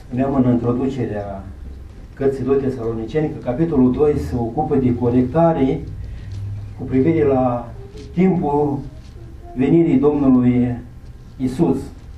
spuneam în introducerea cărții 2 Tesaloniceni că capitolul 2 se ocupă de corectare cu privire la timpul venirii Domnului Isus.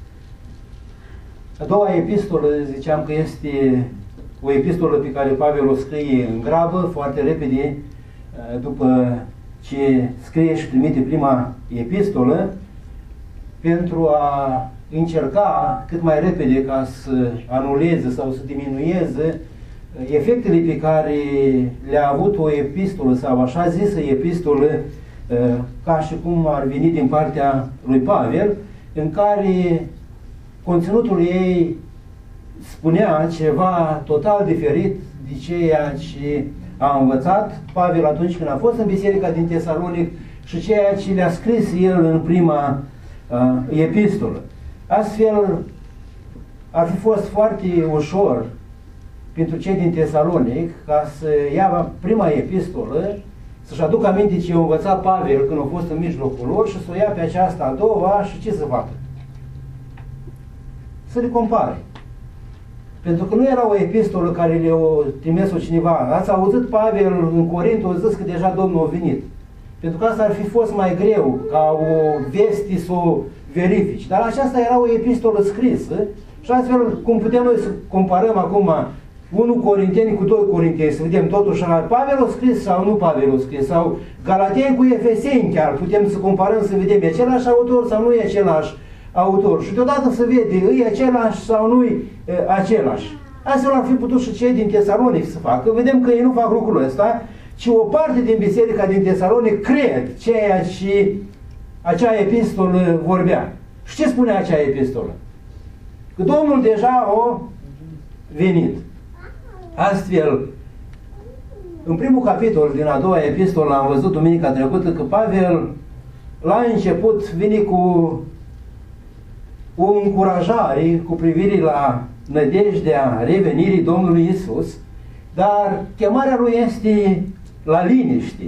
A doua epistolă, ziceam că este o epistolă pe care Pavel o scrie în grabă, foarte repede, după ce scrie și trimite prima epistolă, pentru a încerca cât mai repede ca să anuleze sau să diminueze efectele pe care le-a avut o epistolă sau așa zisă epistolă, ca și cum ar veni din partea lui Pavel, în care conținutul ei spunea ceva total diferit de ceea ce a învățat Pavel atunci când a fost în biserica din Tesalonic și ceea ce le-a scris el în prima epistolă. Astfel, ar fi fost foarte ușor pentru cei din Tesalonic ca să ia prima epistolă, să-și aducă aminte ce a învățat Pavel când a fost în mijlocul lor și să o ia pe aceasta a doua și ce să facă? Să le compare. Pentru că nu era o epistolă care le-a trimis-o cineva. Ați auzit Pavel în Corint, a zis că deja Domnul a venit. Pentru că asta ar fi fost mai greu ca o veste să o verifici. Dar aceasta era o epistolă scrisă și astfel, cum putem noi să comparăm acum 1 Corinteni cu 2 Corinteni, să vedem totuși Pavel a scris sau nu Pavel a scris, sau Galateni cu Efeseni chiar, putem să comparăm să vedem, e același autor sau nu e același autor. Și deodată să vede, e același sau nu e același. Astfel ar fi putut și cei din Tesalonic să facă. Vedem că ei nu fac lucrul ăsta, ci o parte din biserica din Tesalonic cred ceea ce acea epistolă vorbea. Și ce spunea acea epistolă? Că Domnul deja a venit. Astfel, în primul capitol din a doua epistolă am văzut duminica trecută că Pavel la început vine cu o încurajare cu privire la nădejdea revenirii Domnului Isus, dar chemarea lui este la liniște.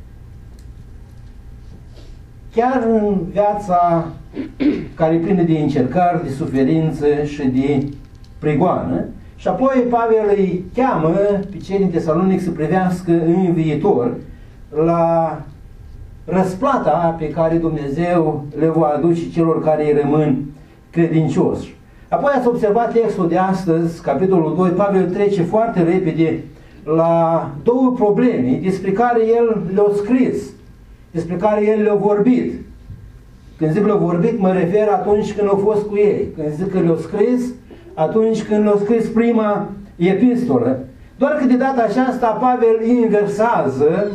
Chiar în viața care e plină de încercări, de suferință și de prigoană. Și apoi Pavel îi cheamă pe cei din Tesalonic să privească în viitor la răsplata pe care Dumnezeu le va aduce celor care îi rămân credincioși. Apoi ați observat textul de astăzi, capitolul 2, Pavel trece foarte repede la două probleme despre care el le-a scris, despre care el le-a vorbit. Când zic le-a vorbit, mă refer atunci când a fost cu ei. Când zic că le-a scris, atunci când le-a scris prima epistolă. Doar că de data aceasta Pavel inversează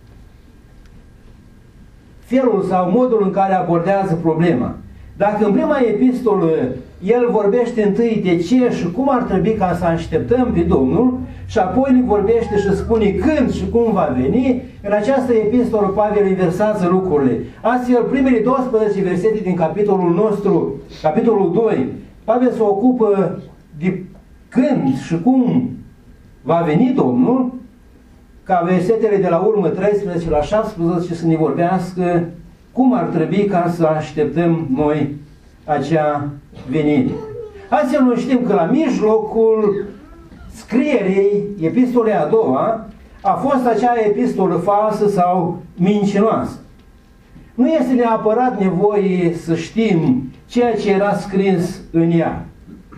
felul sau modul în care abordează problema. Dacă în prima epistolă el vorbește întâi de ce și cum ar trebui ca să așteptăm pe Domnul și apoi ne vorbește și spune când și cum va veni, în această epistolă Pavel inversează lucrurile. Astfel, primele 12 versete din capitolul nostru, capitolul 2, Pavel se ocupă de când și cum va veni Domnul, ca versetele de la urmă 13 la 17 să ne vorbească cum ar trebui ca să așteptăm noi acea venire. Astfel noi știm că la mijlocul scrierii epistolei a doua a fost acea epistolă falsă sau mincinoasă. Nu este neapărat nevoie să știm ceea ce era scris în ea.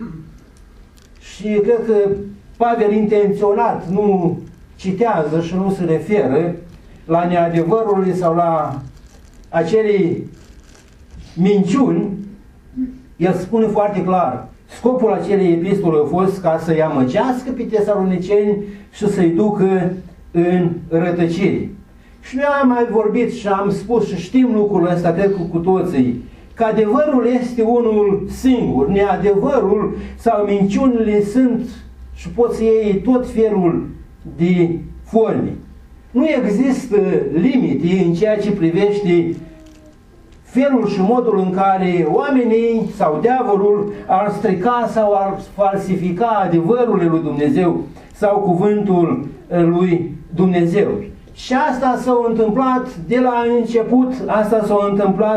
Și cred că Pavel intenționat nu citează și nu se referă la neadevărurile sau la acele minciuni. El spune foarte clar, scopul acelei epistole a fost ca să-i amăgească pe tesaloniceni și să-i ducă în rătăcire. Și noi am mai vorbit și am spus și știm lucrul ăsta, cred că cu toții, că adevărul este unul singur, neadevărul sau minciunile sunt și poți să iei tot felul de forme. Nu există limite în ceea ce privește felul și modul în care oamenii sau diavolul ar strica sau ar falsifica adevărurile lui Dumnezeu sau cuvântul lui Dumnezeu. Și asta s-a întâmplat de la început, asta s-a întâmplat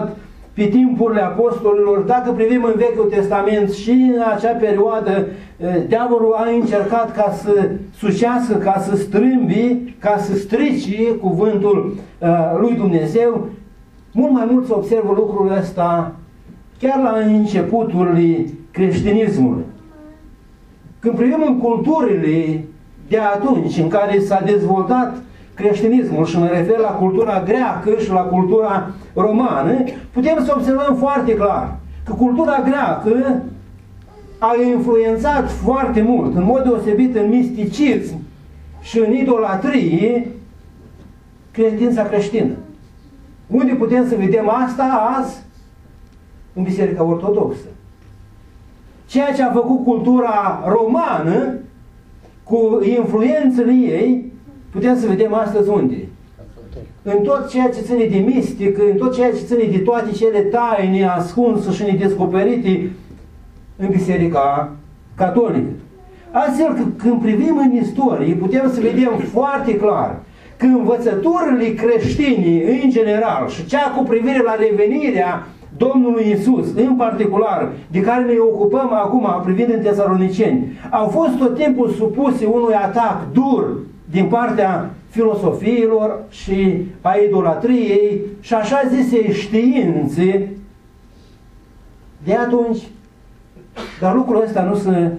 pe timpurile apostolilor. Dacă privim în Vechiul Testament și în acea perioadă, diavolul a încercat ca să sucească, ca să strâmbi, ca să strice cuvântul lui Dumnezeu. Mult mai mult se observă lucrul ăsta chiar la începutul creștinismului. Când privim în culturile de atunci în care s-a dezvoltat creștinismul, și mă refer la cultura greacă și la cultura romană, putem să observăm foarte clar că cultura greacă a influențat foarte mult, în mod deosebit în misticism și în idolatrie, credința creștină. Unde putem să vedem asta azi? În Biserica Ortodoxă. Ceea ce a făcut cultura romană cu influențele ei, putem să vedem astăzi unde? În tot ceea ce ține de mistic, în tot ceea ce ține de toate cele taine, ascunse și nedescoperite în Biserica Catolică. Astfel că când privim în istorie, putem să vedem foarte clar că învățăturile creștine în general și cea cu privire la revenirea Domnului Iisus, în particular, de care ne ocupăm acum privind în Tesaloniceni, au fost tot timpul supuse unui atac dur din partea filosofiilor și a idolatriei și așa zise științe de atunci. Dar lucrul ăsta nu se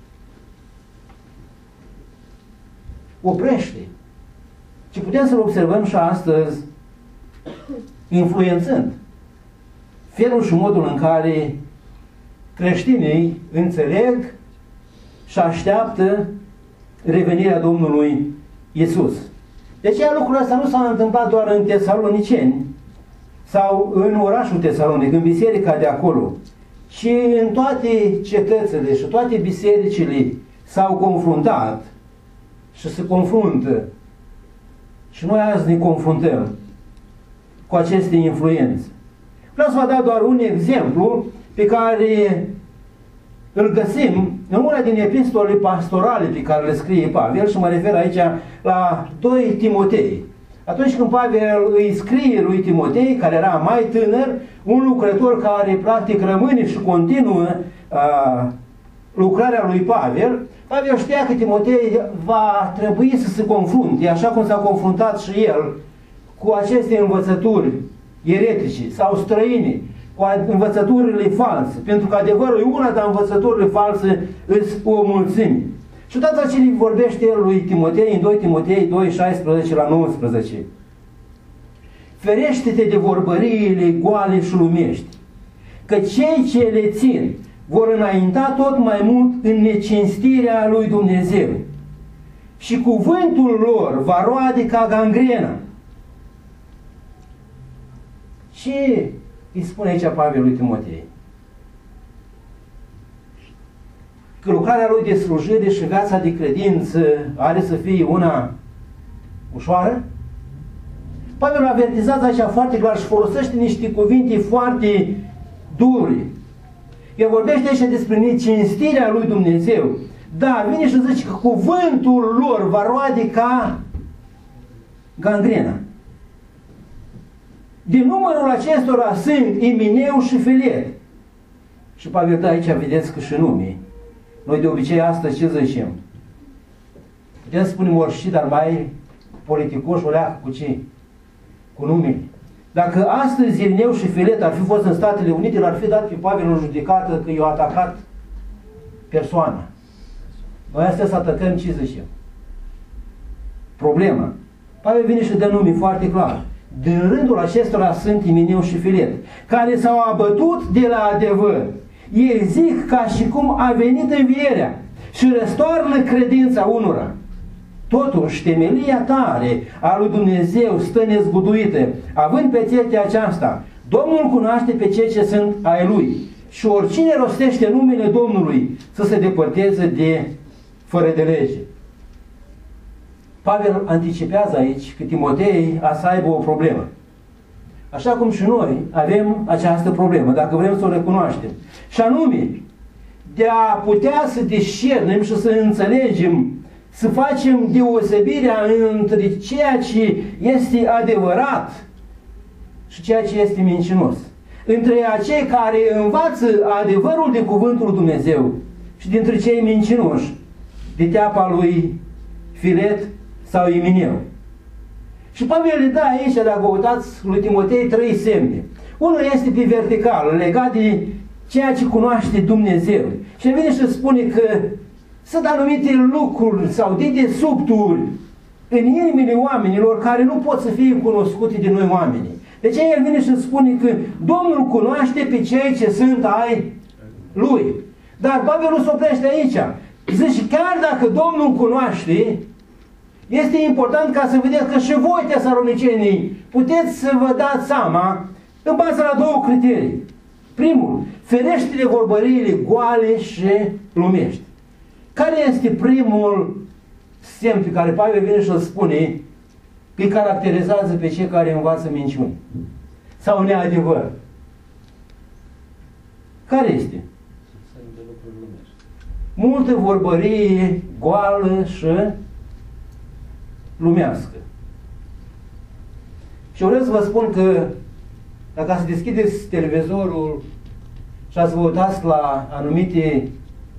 oprește, ci putem să-l observăm și astăzi, influențând felul și modul în care creștinii înțeleg și așteaptă revenirea Domnului Iisus. De aceea lucrul ăsta nu s-a întâmplat doar în Tesaloniceni sau în orașul Tesalonic, în biserica de acolo, ci în toate cetățile și toate bisericile s-au confruntat și se confruntă. Și noi azi ne confruntăm cu aceste influențe. Vreau să vă dau doar un exemplu pe care îl găsim în una din epistolele pastorale pe care le scrie Pavel, și mă refer aici la 2 Timotei. Atunci când Pavel îi scrie lui Timotei, care era mai tânăr, un lucrător care practic rămâne și continuă lucrarea lui Pavel, Pavel știa că Timotei va trebui să se confrunte, așa cum s-a confruntat și el, cu aceste învățături eretice sau străine, cu învățăturile false, pentru că adevărul e una, dar învățăturile false îs o mulțime. Și tot ce vorbește el lui Timotei în 2 Timotei 2, 16 la 19. Ferește-te de vorbăriile goale și lumești, că cei ce le țin vor înainta tot mai mult în necinstirea lui Dumnezeu și cuvântul lor va roade ca gangrena. Ce îi spune aici Pavel lui Timotei? Că lucrarea lui de slujire și viața de credință are să fie una ușoară? Pavel avertizează aici foarte clar și folosește niște cuvinte foarte dure. El vorbește aici despre necinstirea lui Dumnezeu, dar vine și zice că cuvântul lor va roade ca gangrena. Din numărul acestora sunt Imineu și Filet. Și Pavel dă aici, vedeți că și nume. Noi de obicei astăzi ce zicem? Putem să spunem orice, dar mai politicoși o leacă cu ce? Cu numele. Dacă astăzi Imineu și Filet ar fi fost în Statele Unite, l-ar fi dat pe Pavel în judecată că i-a atacat persoana. Noi astăzi să atacăm ce zicem? Problema. Pavel vine și dă nume foarte clar. Din rândul acestora sunt Imineu și Filet, care s-au abătut de la adevăr. Ei zic ca și cum a venit învierea și răstoarnă credința unora. Totuși, temelia tare a lui Dumnezeu stă nezguduită, având pe țetea aceasta. Domnul cunoaște pe cei ce sunt ai Lui și oricine rostește numele Domnului să se depărteze de fără de lege. Pavel anticipează aici că Timotei a să aibă o problemă. Așa cum și noi avem această problemă, dacă vrem să o recunoaștem. Și anume, de a putea să discernem și să înțelegem, să facem deosebirea între ceea ce este adevărat și ceea ce este mincinos. între acei care învață adevărul de cuvântul lui Dumnezeu și dintre cei mincinoși, de teapa lui Filet sau Imineu. Și Pavel le dă aici, dacă uitați, lui Timotei 3 semne. Unul este pe verticală, legat de ceea ce cunoaște Dumnezeu. Și vine și spune că sunt anumite lucruri sau dedesubturi în inimile oamenilor care nu pot să fie cunoscute de noi oamenii. De ce el vine și spune că Domnul cunoaște pe cei ce sunt ai Lui. Dar Pavel nu se oprește aici. Zice, chiar dacă Domnul cunoaște, este important ca să vedeți că și voi, tesalonicenii, puteți să vă dați seama în baza la două criterii. Primul, ferește de vorbăriile goale și lumești. Care este primul semn pe care Pavel vine și îl spune că îi caracterizează pe cei care învață minciuni sau neadevăr? Care este? Multă vorbărie goală și lumească. Și vreau să vă spun că dacă să deschideți televizorul și să vă uitați la anumite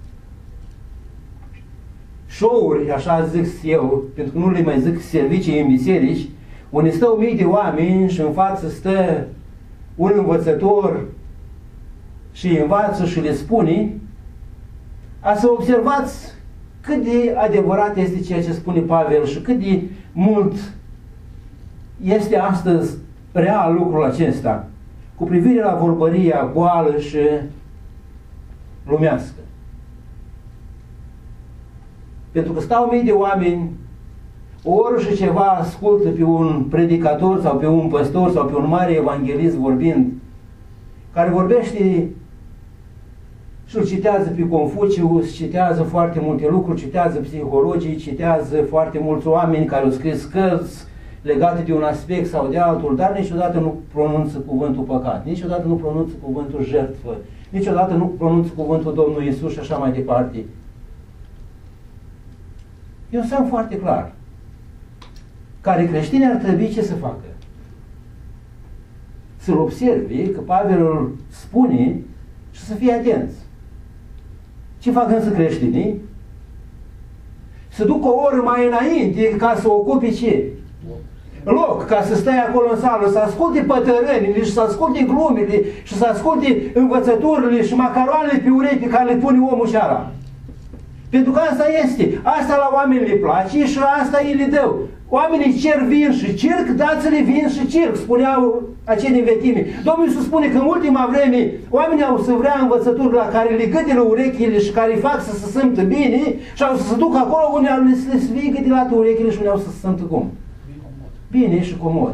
show-uri, așa zic eu, pentru că nu le mai zic servicii în biserici, unde stă mii de oameni și în față stă un învățător și învață și le spune, a să observați cât de adevărat este ceea ce spune Pavel și cât de mult este astăzi real lucrul acesta cu privire la vorbăria goală și lumească. Pentru că stau mii de oameni, ori și ceva ascultă pe un predicator sau pe un păstor sau pe un mare evanghelist vorbind, care vorbește și îl citează pe Confucius, citează foarte multe lucruri, citează psihologii, citează foarte mulți oameni care au scris cărți legate de un aspect sau de altul, dar niciodată nu pronunță cuvântul păcat, niciodată nu pronunță cuvântul jertfă, niciodată nu pronunță cuvântul Domnului Iisus și așa mai departe. E un semn foarte clar. Care creștini ar trebui ce să facă? Să-l observe, că Pavel îl spune și să fie atenți. Ce fac însă creștinii? Să ducă o oră mai înainte ca să ocupe ce? Loc, ca să stai acolo în sală, să asculte pătărânile și să asculte glumele și să asculte învățăturile și macaroanele pe urechi pe care le pune omul seara. Pentru că asta este. Asta la oameni le place și asta îi le dă. Oamenii cer vin și circ, dați-le vin și circ, spuneau acei vetimi. Domnul Iisus spune că în ultima vreme oamenii au să vrea învățături la care le gâdilă urechile și care îi fac să se simtă bine și au să se ducă acolo unde au să le fie gâdilate urechile și unde au să se simtă cum? Bine și comod.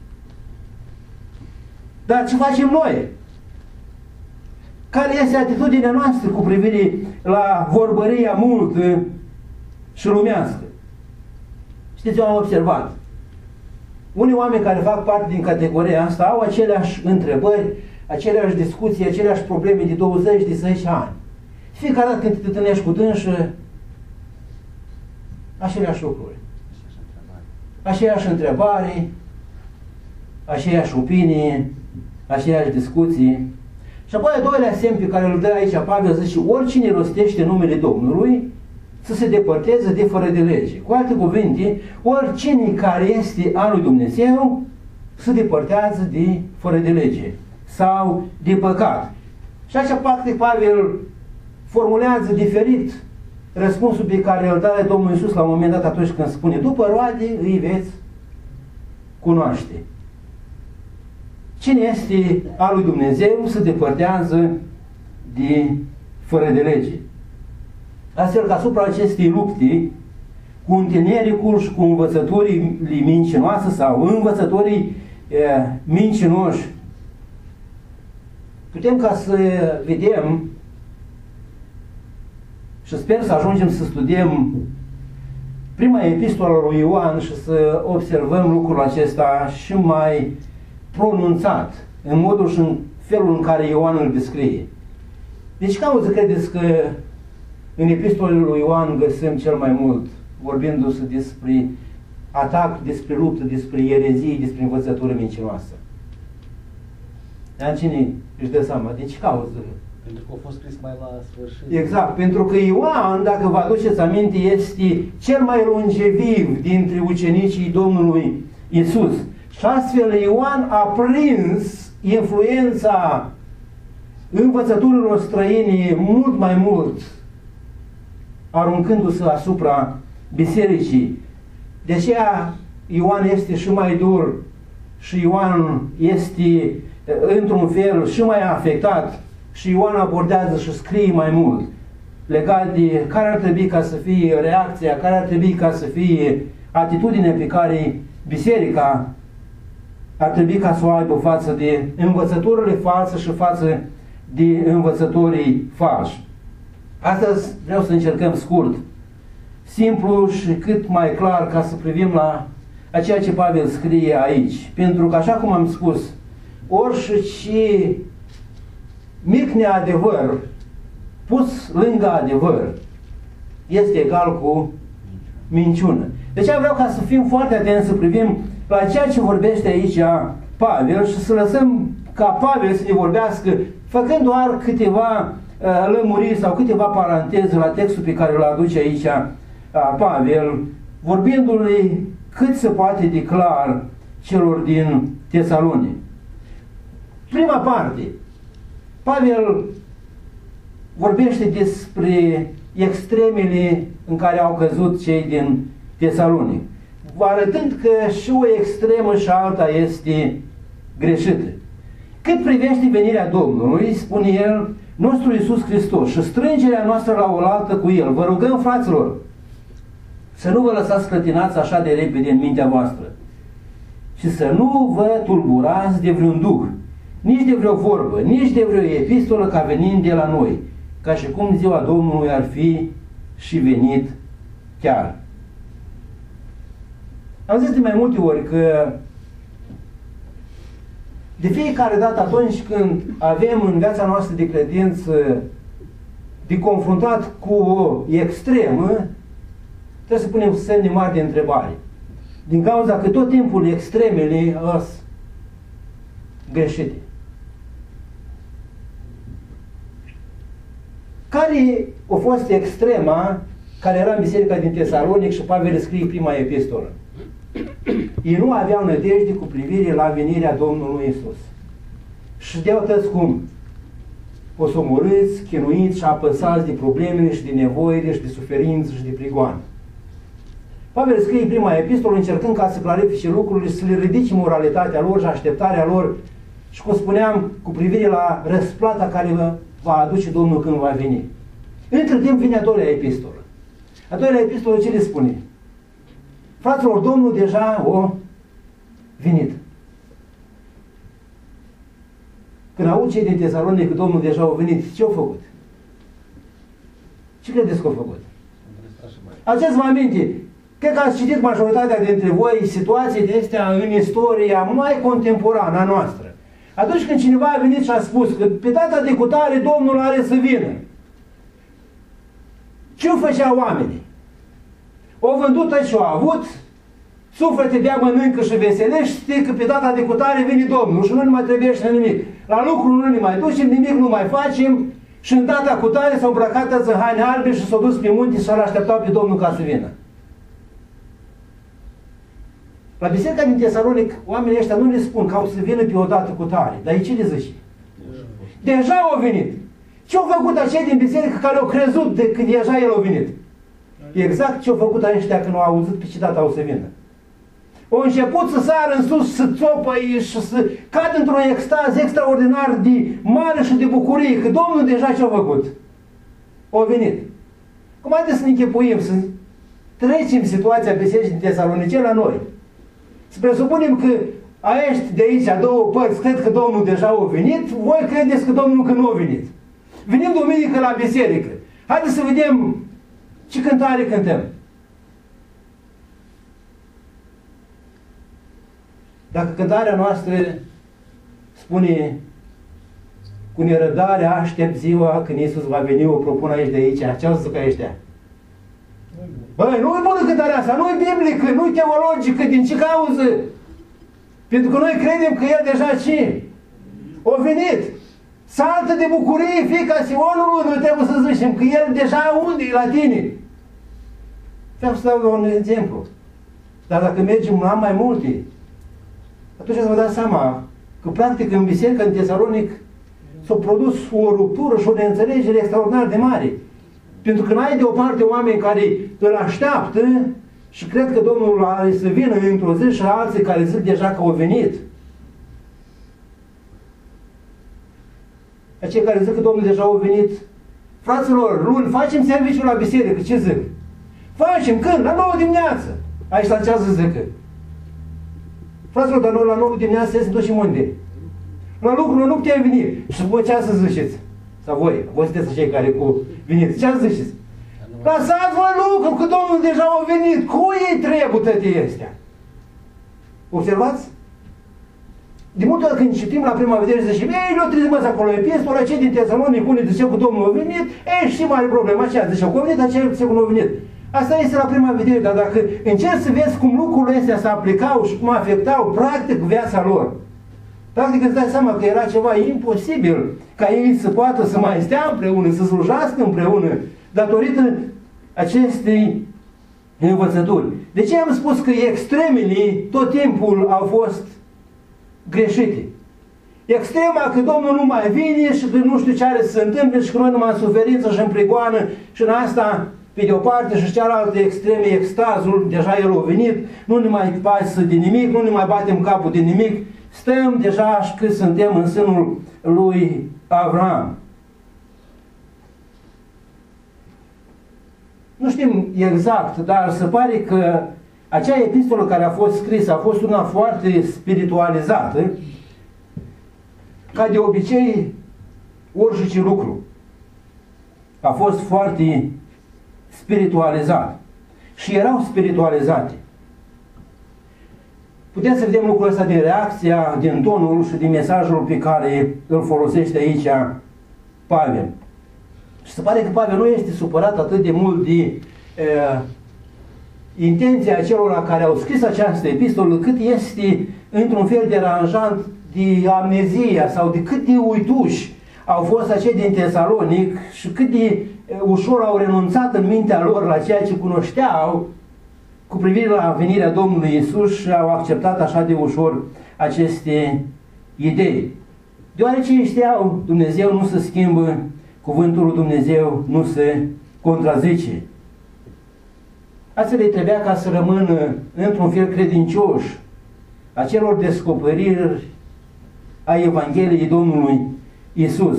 Dar ce facem noi? Care este atitudinea noastră cu privire la vorbăria multă și lumească? Știți, eu am observat. Unii oameni care fac parte din categoria asta au aceleași întrebări, aceleași discuții, aceleași probleme de 20, de 10 ani. Fiecare dată când te întâlnești cu dânsă, aceleași lucruri. Aceeași întrebare, aceeași opinie, aceeași discuții. Și apoi a doilea semn pe care îl dă aici Pavel, zice, oricine rostește numele Domnului să se depărteze de fără de lege. Cu alte cuvinte, oricine care este al lui Dumnezeu se depărtează de fără de lege sau de păcat. Și așa practic Pavel formulează diferit răspunsul pe care îl dă Domnul Iisus la un moment dat atunci când spune, după roade îi veți cunoaște. Cine este al lui Dumnezeu se depărtează de fără de lege. Astfel că asupra acestei lupte cu întinericul și cu învățătorii mincinoase sau învățătorii mincinoși, putem ca să vedem și sper să ajungem să studiem prima epistolă lui Ioan și să observăm lucrul acesta și mai pronunțat, în modul și în felul în care Ioan îl descrie. Deci cauză credeți că în epistolele lui Ioan găsim cel mai mult, vorbindu-se despre atac, despre luptă, despre erezie, despre învățătură mincinoasă? Dar cine își dă seama? De ce cauză? Pentru că a fost scris mai la sfârșit. Exact, pentru că Ioan, dacă vă aduceți aminte, este cel mai longeviv dintre ucenicii Domnului Isus. Și astfel Ioan a prins influența învățăturilor străine mult mai mult, aruncându-se asupra bisericii. De aceea Ioan este și mai dur și Ioan este într-un fel și mai afectat și Ioan abordează și scrie mai mult legat de care ar trebui ca să fie reacția, care ar trebui ca să fie atitudinea pe care biserica ar trebui ca să o aibă față de învățăturile false și față de învățătorii falși. Astăzi vreau să încercăm scurt, simplu și cât mai clar ca să privim la ceea ce Pavel scrie aici. Pentru că, așa cum am spus, orice mic neadevăr pus lângă adevăr este egal cu minciună. Deci vreau ca să fim foarte atenți, să privim la ceea ce vorbește aici Pavel și să lăsăm ca Pavel să ne vorbească, făcând doar câteva lămuriri sau câteva paranteze la textul pe care îl aduce aici Pavel, vorbindu-le cât se poate de clar celor din Tesaloni. Prima parte, Pavel vorbește despre extremele în care au căzut cei din Tesalonic, arătând că și o extremă și alta este greșită. Cât privește venirea Domnului, spune el, nostru Iisus Hristos și strângerea noastră la oaltă cu El, vă rugăm, fraților, să nu vă lăsați clătinați așa de repede în mintea voastră și să nu vă tulburați de vreun duh, nici de vreo vorbă, nici de vreo epistolă ca venind de la noi, ca și cum ziua Domnului ar fi și venit chiar. Am zis de mai multe ori că de fiecare dată atunci când avem în viața noastră de credință de confruntat cu o extremă, trebuie să punem semne mari de întrebare. Din cauza că tot timpul extremele sunt greșite. Care a fost extrema care era în biserica din Tesalonic și Pavel scrie prima epistolă? Ei nu aveau nădejde cu privire la venirea Domnului Isus. Și știau toți cum o să omorâți, chinuiți și apăsați de problemele și de nevoile și de suferință și de prigoane. Pavel scrie prima epistolă încercând ca să clarifice lucrurile și să le ridice moralitatea lor și așteptarea lor și, cum spuneam, cu privire la răsplata care va aduce Domnul când va veni. Între timp vine a doilea epistolă. A doilea epistolă ce le spune? Fraților, Domnul deja a venit. Când aud cei din Tesalonic că Domnul deja a venit, ce au făcut? Ce credeți că au făcut? Aduceți-vă aminte, cred că ați citit majoritatea dintre voi situații de astea în istoria mai contemporană a noastră. Atunci când cineva a venit și a spus că pe data de cutare Domnul are să vină, ce-o făceau oamenii? O vândut tot ce-o avut, suflete bea, mănâncă și veselești, știi că pe data de cutare vine Domnul și nu ne mai trebuie și nimic. La lucru nu ne mai ducem, nimic nu mai facem și în data cutare s-au îmbrăcat în haine albe și s-au dus pe munte și s-au așteptat pe Domnul ca să vină. La biserica din Tesalonic, oamenii ăștia nu le spun că au să vină pe o dată cutare, dar ei ce le zice? Deja au venit. Ce-au făcut acei din biserică care au crezut de când deja el a venit? Exact ce-au făcut aceștia când au auzit pe ce dată au să vină. Au început să sară în sus, să țopăi și să cadă într-un extaz extraordinar de mare și de bucurie, că Domnul deja ce-a făcut? A venit. Cum haideți să ne închipuim, să trecem situația bisericii din Tesalonice la noi. Să presupunem că acești de aici, două părți, cred că Domnul deja a venit, voi credeți că Domnul încă nu a venit. Venim duminică la biserică. Haideți să vedem ce cântare cântăm. Dacă cântarea noastră spune cu nerăbdare aștept ziua când Iisus va veni, o propun aici de aici, ce au să zic ăștia? Băi, nu-i bună cântarea asta, nu-i biblică, nu-i teologică, din ce cauză? Pentru că noi credem că El deja ce? a venit. Saltă de bucurie, fiica Sionului, noi trebuie să zicem că el deja unde e la tine. Vreau să dau un exemplu. Dar dacă mergem la mai multe, atunci să vă dați seama că practic în biserică, în Tesalonic, s-a produs o ruptură și o neînțelegere extraordinar de mare. Pentru că n-ai de o parte oameni care îl așteaptă și cred că Domnul are să vină într-o zi și alții care zic deja că au venit. Acei care zic că Domnul deja a venit, fraților, luni, facem serviciul la biserică, ce zic? Facem, când? La 9 dimineață. Aici la ceas zică. Fraților, dar noi la 9 dimineață se ducem unde? La lucru, nu puteai veni. Și voi ce să ziceți? Sau voi sunteți cei care cu veniți. Ce ziceți? Lăsați-vă lucru, că Domnul deja a venit. Cui ei trebuie toate astea? Observați? De multe ori când citim la prima vedere și zicem, ei, nu trebuie să acolo epistola, cei din Tesalonic, unii ziceau că Domnul a venit, ei, și mai are problema aceea, ziceau că a venit, aceea ziceau că nu a venit. Asta este la prima vedere, dar dacă încerci să vezi cum lucrurile astea se aplicau și cum afectau practic viața lor, practic îți dai seama că era ceva imposibil ca ei să poată să mai stea împreună, să slujească împreună, datorită acestei învățături. De ce am spus că extremele tot timpul au fost greșite? Extrema că Domnul nu mai vine și că nu știu ce are să se întâmple și că noi numai în suferință și în prigoană și în asta pe de o parte și cealaltă extreme, extazul, deja El a venit, nu ne mai pasă de nimic, nu ne mai batem capul de nimic, stăm deja și cât suntem în sânul lui Avram. Nu știm exact, dar se pare că acea epistolă care a fost scrisă a fost una foarte spiritualizată, ca de obicei orice lucru. A fost foarte spiritualizat. Și erau spiritualizate. Putem să vedem lucrul ăsta din reacția, din tonul și din mesajul pe care îl folosește aici Pavel. Și se pare că Pavel nu este supărat atât de mult de intenția celor care au scris această epistolă, cât este într-un fel deranjant de amnezia sau de cât de uituși au fost acei din Tesalonic și cât de ușor au renunțat în mintea lor la ceea ce cunoșteau cu privire la venirea Domnului Iisus și au acceptat așa de ușor aceste idei. Deoarece ei știau, Dumnezeu nu se schimbă, cuvântul lui Dumnezeu nu se contrazice. Astfel îi trebuia ca să rămână într-un fel credincioși acelor descoperiri a Evangheliei Domnului Iisus.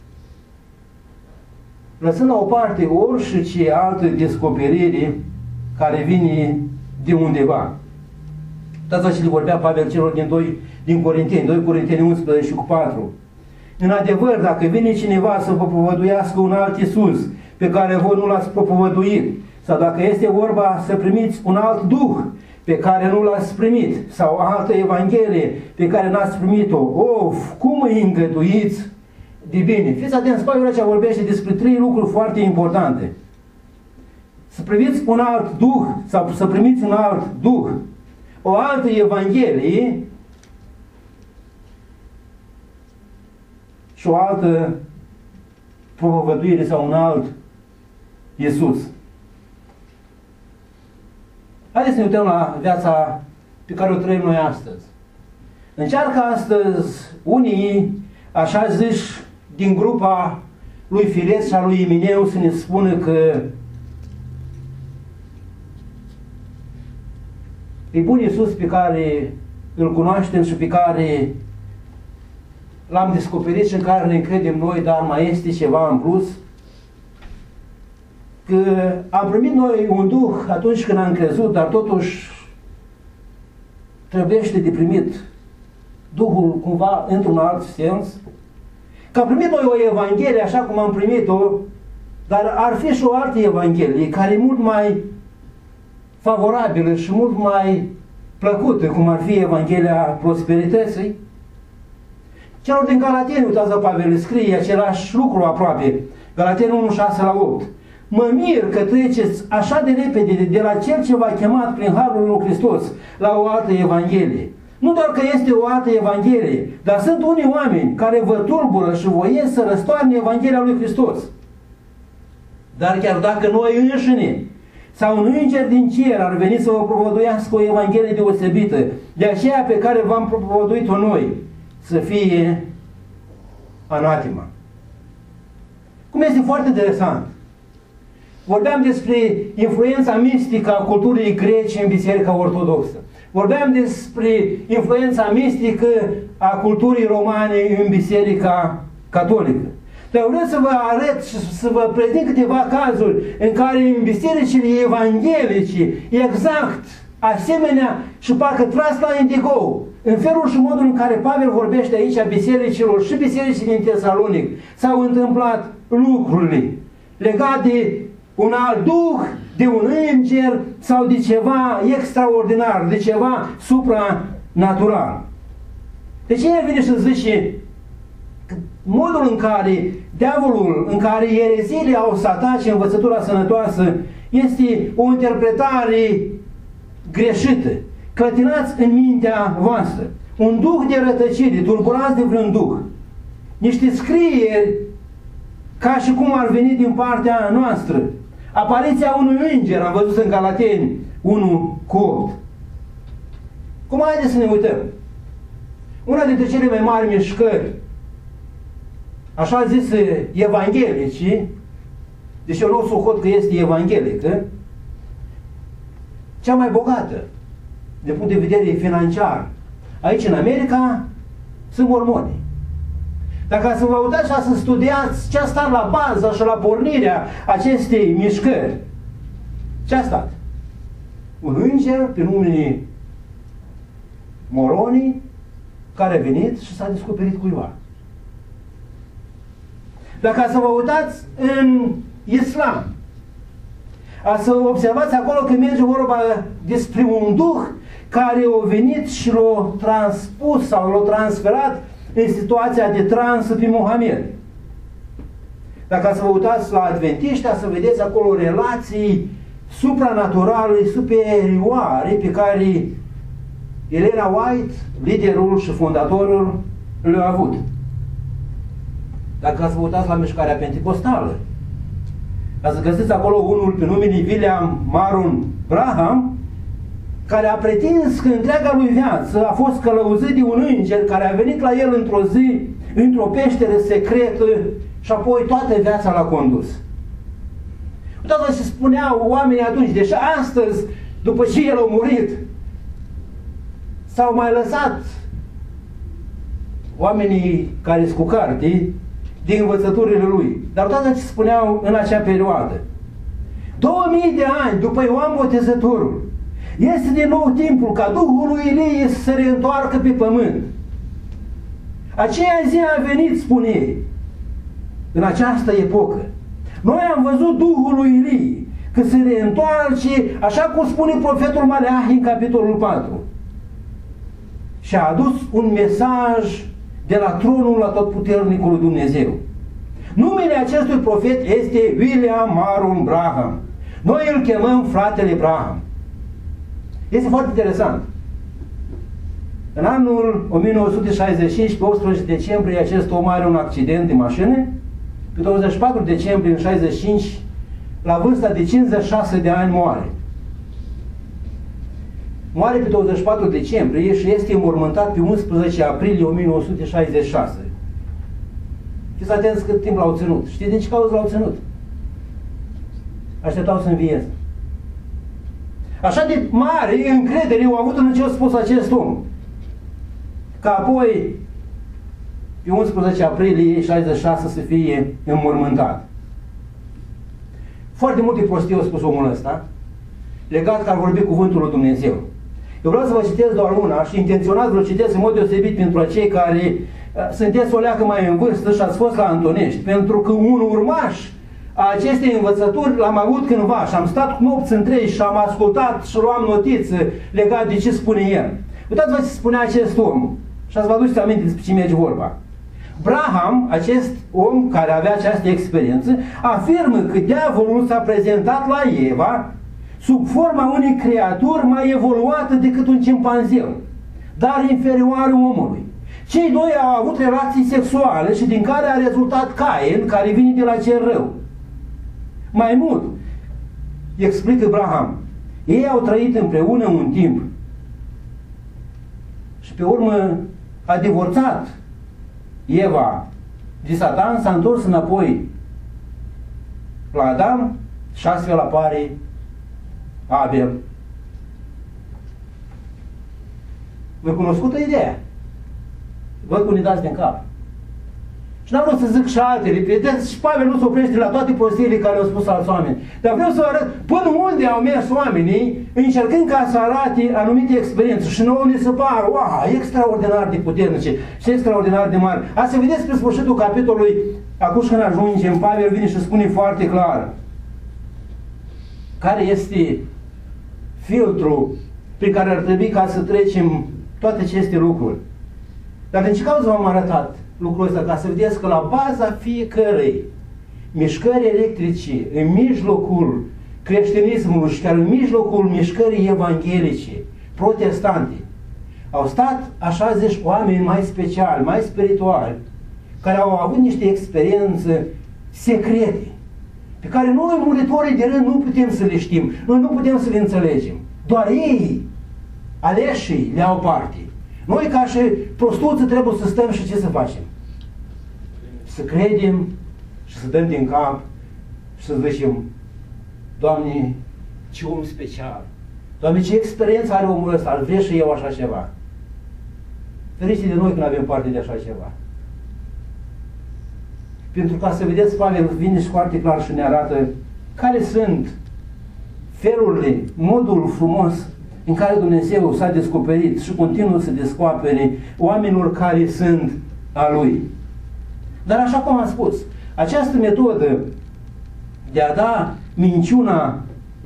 Lăsând la o parte orice altă descoperire care vine de undeva. Uitați ce le vorbea Pavel celor din Corinteni, 2 Corinteni 11 cu 4. În adevăr, dacă vine cineva să vă propovăduiască un alt Iisus pe care voi nu l-ați propovăduit, sau dacă este vorba să primiți un alt Duh pe care nu l-ați primit, sau altă Evanghelie pe care n-ați primit-o, cum îi îngăduiți de bine? Fiți atenți, Pavel aici vorbește despre 3 lucruri foarte importante. Să priviți un alt Duh, sau să primiți un alt Duh, o altă Evanghelie și o altă propovăduire sau un alt Iisus. Haideți să ne uităm la viața pe care o trăim noi astăzi. Încearcă astăzi unii, așa zici, din grupa lui Files și a lui Imineu să ne spună că e bun Iisus pe care îl cunoaștem și pe care l-am descoperit și în care ne încredem noi, dar mai este ceva în plus. Că am primit noi un Duh atunci când am crezut, dar totuși trebuiește de primit Duhul cumva într-un alt sens. Că am primit noi o Evanghelie așa cum am primit-o, dar ar fi și o altă Evanghelie care e mult mai favorabilă și mult mai plăcută, cum ar fi Evanghelia prosperității. Celor din Galateni, uitați, Pavel scrie același lucru aproape. Galateni 1, 6 la 8. Mă mir că treceți așa de repede de la cel ce v-a chemat prin Harul lui Hristos la o altă Evanghelie. Nu doar că este o altă Evanghelie, dar sunt unii oameni care vă tulbură și voiesc să răstoarne Evanghelia lui Hristos. Dar chiar dacă noi înșine sau un înger din cer ar veni să vă propovăduiască o Evanghelie deosebită, de aceea pe care v-am propovăduit-o noi, să fie anatima. Cum este foarte interesant. Vorbeam despre influența mistică a culturii grece în Biserica Ortodoxă. Vorbeam despre influența mistică a culturii romane în Biserica Catolică. Dar vreau să vă arăt și să vă prezint câteva cazuri în care în bisericile evanghelice, exact asemenea și parcă tras la indigo, în felul și modul în care Pavel vorbește aici a bisericilor și bisericile din Tesalonic, s-au întâmplat lucrurile legate de un alt duh, de un înger sau de ceva extraordinar, de ceva supranatural. De ce vine și zice modul în care diavolul, în care ereziile au să atace învățătura sănătoasă, este o interpretare greșită. Clătinați în mintea voastră. Un duh de rătăcire, turbulați de vreun duh. Niște scrieri ca și cum ar veni din partea noastră. Apariția unui înger, am văzut în Galateni 1:8. Cum haideți să ne uităm? Una dintre cele mai mari mișcări, așa zis evanghelici, deși eu nu o socot că este evanghelică, cea mai bogată, de punct de vedere financiar, aici în America, sunt mormoni. Dacă să vă uitați și să studiați ce a stat la bază și la pornirea acestei mișcări, ce a stat? Un înger pe numele Moroni, care a venit și s-a descoperit cuiva. Dacă să vă uitați în Islam, să observați acolo că merge vorba despre un duh care a venit și l-a transpus sau l-a transferat în situația de trans pe Mohamed. Dacă să vă uitați la adventiști, să vedeți acolo relații supranaturale, superioare pe care Elena White, liderul și fondatorul, le-a avut. Dacă să vă uitați la mișcarea pentecostală, ca să găsiți acolo unul pe numele William Maron Branham, care a pretins că întreaga lui viață a fost călăuzit de un înger care a venit la el într-o zi, într-o peșteră secretă și apoi toată viața l-a condus. Uitați ce spuneau oamenii atunci, deși astăzi, după ce el a murit, s-au mai lăsat oamenii care sunt cu carte din învățăturile lui. Dar uitați ce spuneau în acea perioadă. 2000 de ani după Ioan Botezătorul, este din nou timpul ca Duhul lui Ilie să se reîntoarcă pe pământ. Aceea zi a venit, spune ei, în această epocă. Noi am văzut Duhul lui Ilie că se reîntoarce, așa cum spune profetul Maleahi în capitolul 4. Și a adus un mesaj de la tronul la Totputernicul lui Dumnezeu. Numele acestui profet este William Maron Branham. Noi îl chemăm fratele Branham. Este foarte interesant. În anul 1965, pe 18 decembrie, acest om are un accident de mașină. Pe 24 decembrie, în 65, la vârsta de 56 de ani, moare. Moare pe 24 decembrie și este înmormântat pe 11 aprilie 1966. Fiți atenți cât timp l-au ținut. Știți din ce cauză l-au ținut? Așteptau să învieze. Așa de mare încredere au avut în ce a spus acest om. Ca apoi, pe 11 aprilie 66 să fie înmormântat. Foarte multe prostii au spus omul ăsta, legat că ar vorbi cuvântul lui Dumnezeu. Eu vreau să vă citesc doar una și intenționat vă citesc în mod deosebit pentru cei care sunteți o leacă mai în vârstă și ați fost la Antonești, pentru că un urmaș a acestei învățături l-am avut cândva și am stat nopți întregi și am ascultat și luam notiță legat de ce spune el. Uitați-vă ce spunea acest om și ați vă aduceți aminte despre ce merge vorba. Branham, acest om care avea această experiență, afirmă că diavolul s-a prezentat la Eva sub forma unei creaturi mai evoluată decât un cimpanzeu. dar inferioare omului. Cei doi au avut relații sexuale și din care a rezultat Cain, care vine de la cel rău. Mai mult, explică Abraham, ei au trăit împreună un timp și pe urmă a divorțat Eva de Satan, s-a întors înapoi la Adam și astfel apare Abel. Vă cunoscută ideea? Văd cum ne dați din cap. Și n-am vrut să zic și altele, și Pavel nu se oprește la toate prostiile care le-au spus alți oameni. Dar vreau să vă arăt până unde au mers oamenii, încercând ca să arate anumite experiențe. Și nouă ne se par, wow, extraordinar de puternice și extraordinar de mari. Asta să vedeți pe sfârșitul capitolului, acum când ajungem, Pavel vine și spune foarte clar care este filtrul prin care ar trebui ca să trecem toate aceste lucruri. Dar din ce cauză v-am arătat lucrul ăsta? Ca să vedeți că la baza fiecărei mișcări electrice, în mijlocul creștinismului și chiar în mijlocul mișcării evanghelice, protestante, au stat, așa zici, oameni mai speciali, mai spirituali, care au avut niște experiențe secrete, pe care noi, muritorii de rând, nu putem să le știm, noi nu putem să le înțelegem. Doar ei, aleșii, le au parte. Noi, ca și prostuți, trebuie să stăm și ce să facem? Să credem și să dăm din cap și să zicem, Doamne, ce om special! Doamne, ce experiență are omul ăsta, ar vrea și eu așa ceva. Ferice de noi când avem parte de așa ceva. Pentru ca să vedeți, Pavel vine și foarte clar și ne arată care sunt felurile, modul frumos în care Dumnezeu s-a descoperit și continuă să descopere oamenilor care sunt a Lui. Dar așa cum am spus, această metodă de a da minciuna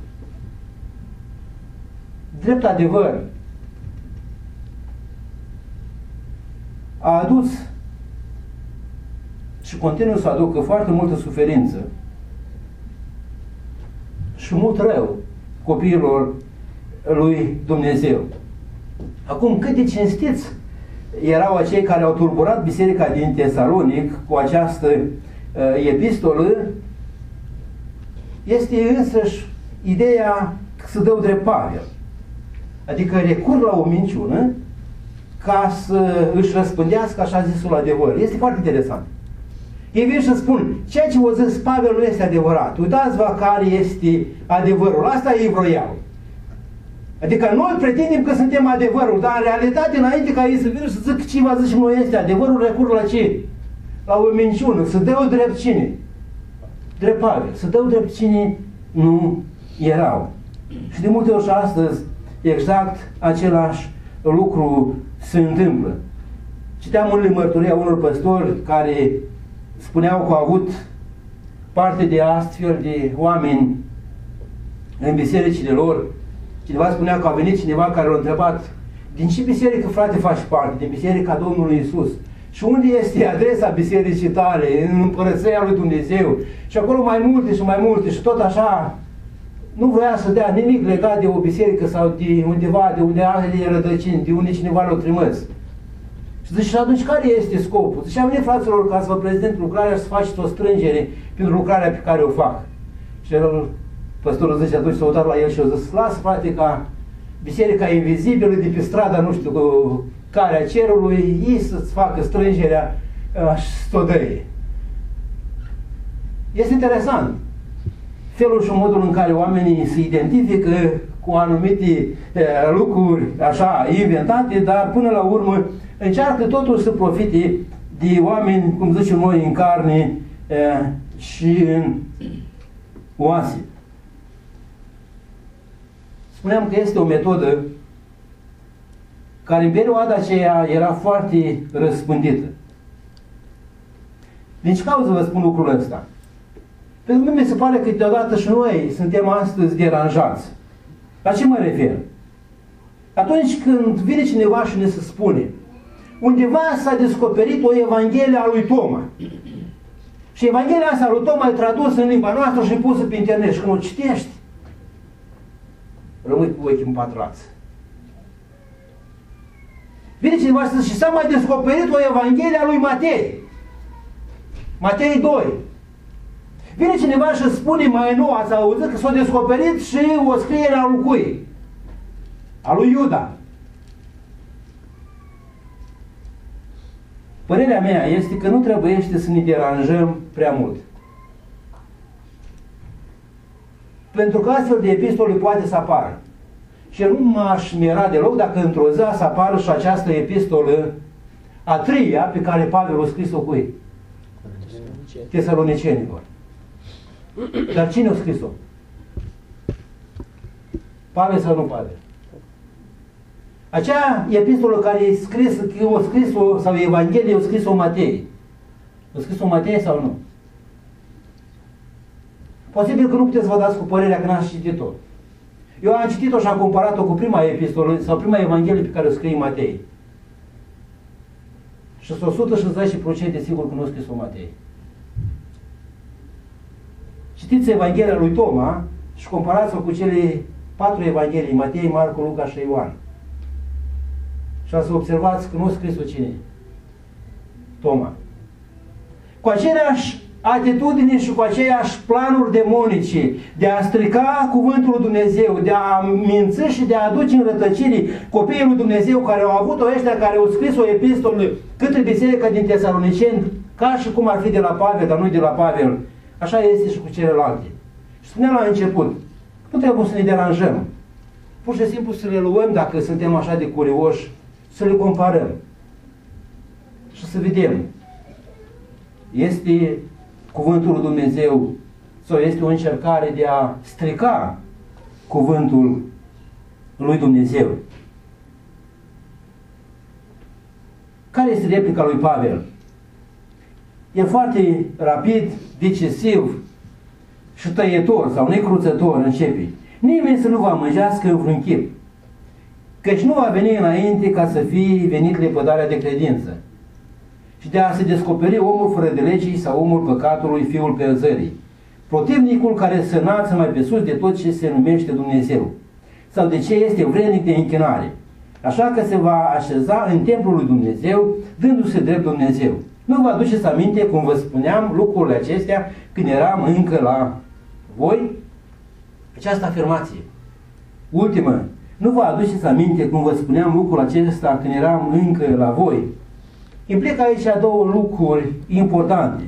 drept adevăr a adus și continuă să aducă foarte multă suferință și mult rău copiilor lui Dumnezeu. Acum, cât de cinstiți erau acei care au tulburat biserica din Tesalonic cu această epistolă, este însăși ideea să dau drept Pavel. Adică recur la o minciună ca să își răspândească așa zisul adevăr. Este foarte interesant. Ei vin și spun, ceea ce o zis Pavel nu este adevărat. Uitați-vă care este adevărul. Asta ei vroiau. Adică noi pretindem că suntem adevărul, dar în realitate, înainte ca ei să vină și să zic ce v-a zis și noi este adevărul, recur la ce? La o minciună. Să dau drept cine? Drept Pavel. Să dau drept cine nu erau. Și de multe ori și astăzi exact același lucru se întâmplă. Citeam unele mărturii a unor păstori care spuneau că au avut parte de astfel de oameni în bisericile lor. Cineva spunea că a venit cineva care l-a întrebat, din ce biserică, frate, faci parte? Din Biserica Domnului Iisus. Și unde este adresa bisericii tale? În Împărăția lui Dumnezeu. Și acolo mai multe și mai multe și tot așa. Nu voia să dea nimic legat de o biserică sau de undeva, de unde are rădăcini, de unde cineva l-a trimis. Și zice, și atunci care este scopul? Zice, am venit, fraților, ca să vă prezint lucrarea și să faceți o strângere pentru lucrarea pe care o fac. Și păstorul zice, atunci s-a uitat la el și a zis, lasă, frate, ca biserica invizibilă de pe strada, nu știu care a cerului, ei să-ți facă strângerea și să o dăie. Este interesant felul și modul în care oamenii se identifică cu anumite lucruri așa inventate, dar până la urmă încearcă totul să profite de oameni, cum zicem noi, în carne și în oase. Spuneam că este o metodă care în perioada aceea era foarte răspândită. Din ce cauză vă spun lucrul ăsta? Pentru că mi se pare că câteodată și noi suntem astăzi deranjați. La ce mă refer? Atunci când vine cineva și ne se spune, undeva s-a descoperit o Evanghelie a lui Toma. Și Evanghelia asta a lui Toma e tradusă în limba noastră și pusă pe internet. Și când o citești, rămâi cu ochii împatrați. Vine cineva și s-a mai descoperit o Evanghelie a lui Matei. Matei 2. Vine cineva și spune mai nou, ați auzit că s-a descoperit și o scriere a lui cui? A lui Iuda. Părerea mea este că nu trebuiește să ne deranjăm prea mult. Pentru că astfel de epistole poate să apară. Și nu m-aș mira deloc dacă într-o zi să apară și această epistolă a treia pe care Pavel a scris-o cui? Tesalonicenilor. Dar cine a scris-o? Pavel sau nu Pavel? Acea epistolă care e scris-o, sau Evanghelie, a scris-o Matei. A scris-o Matei sau nu? Posibil că nu puteți să vă dați cu părerea că n-ați citit-o. Eu am citit-o și am comparat-o cu prima epistolă sau prima Evanghelie pe care o scrie Matei. Și sunt 110% sigur că nu a scris-o Matei. Citiți Evanghelia lui Toma și comparați-o cu cele 4 Evanghelii, Matei, Marcu, Luca și Ioan. Și să observați că nu a scris-o cine? Toma. Cu aceleași atitudini și cu aceiași planuri demonice de a strica cuvântul lui Dumnezeu, de a minți și de a aduce în rătăcire copiii lui Dumnezeu care au avut-o ăștia, care au scris o epistolă către biserica din Tesaloniceni, ca și cum ar fi de la Pavel, dar nu de la Pavel. Așa este și cu celelalte. Și spuneam la început, nu trebuie să ne deranjăm. Pur și simplu să le luăm, dacă suntem așa de curioși, să le comparăm. Și să vedem. Este cuvântul lui Dumnezeu sau este o încercare de a strica cuvântul lui Dumnezeu? Care este replica lui Pavel? E foarte rapid, decisiv și tăietor sau necruțător începe. Nimeni să nu vă amăgească în vreun chip, căci nu va veni înainte ca să fie venit lepădarea de credință și de a se descoperi omul fără de legii sau omul păcatului, fiul pierzării, protivnicul care se înalță mai pe sus de tot ce se numește Dumnezeu sau de ce este vrednic de închinare, așa că se va așeza în templul lui Dumnezeu, dându-se drept Dumnezeu. Nu vă aduceți aminte, cum vă spuneam, lucrurile acestea când eram încă la voi? Această afirmație. Ultimă. Nu vă aduceți aminte, cum vă spuneam, lucrul acesta când eram încă la voi? Implică aici două lucruri importante.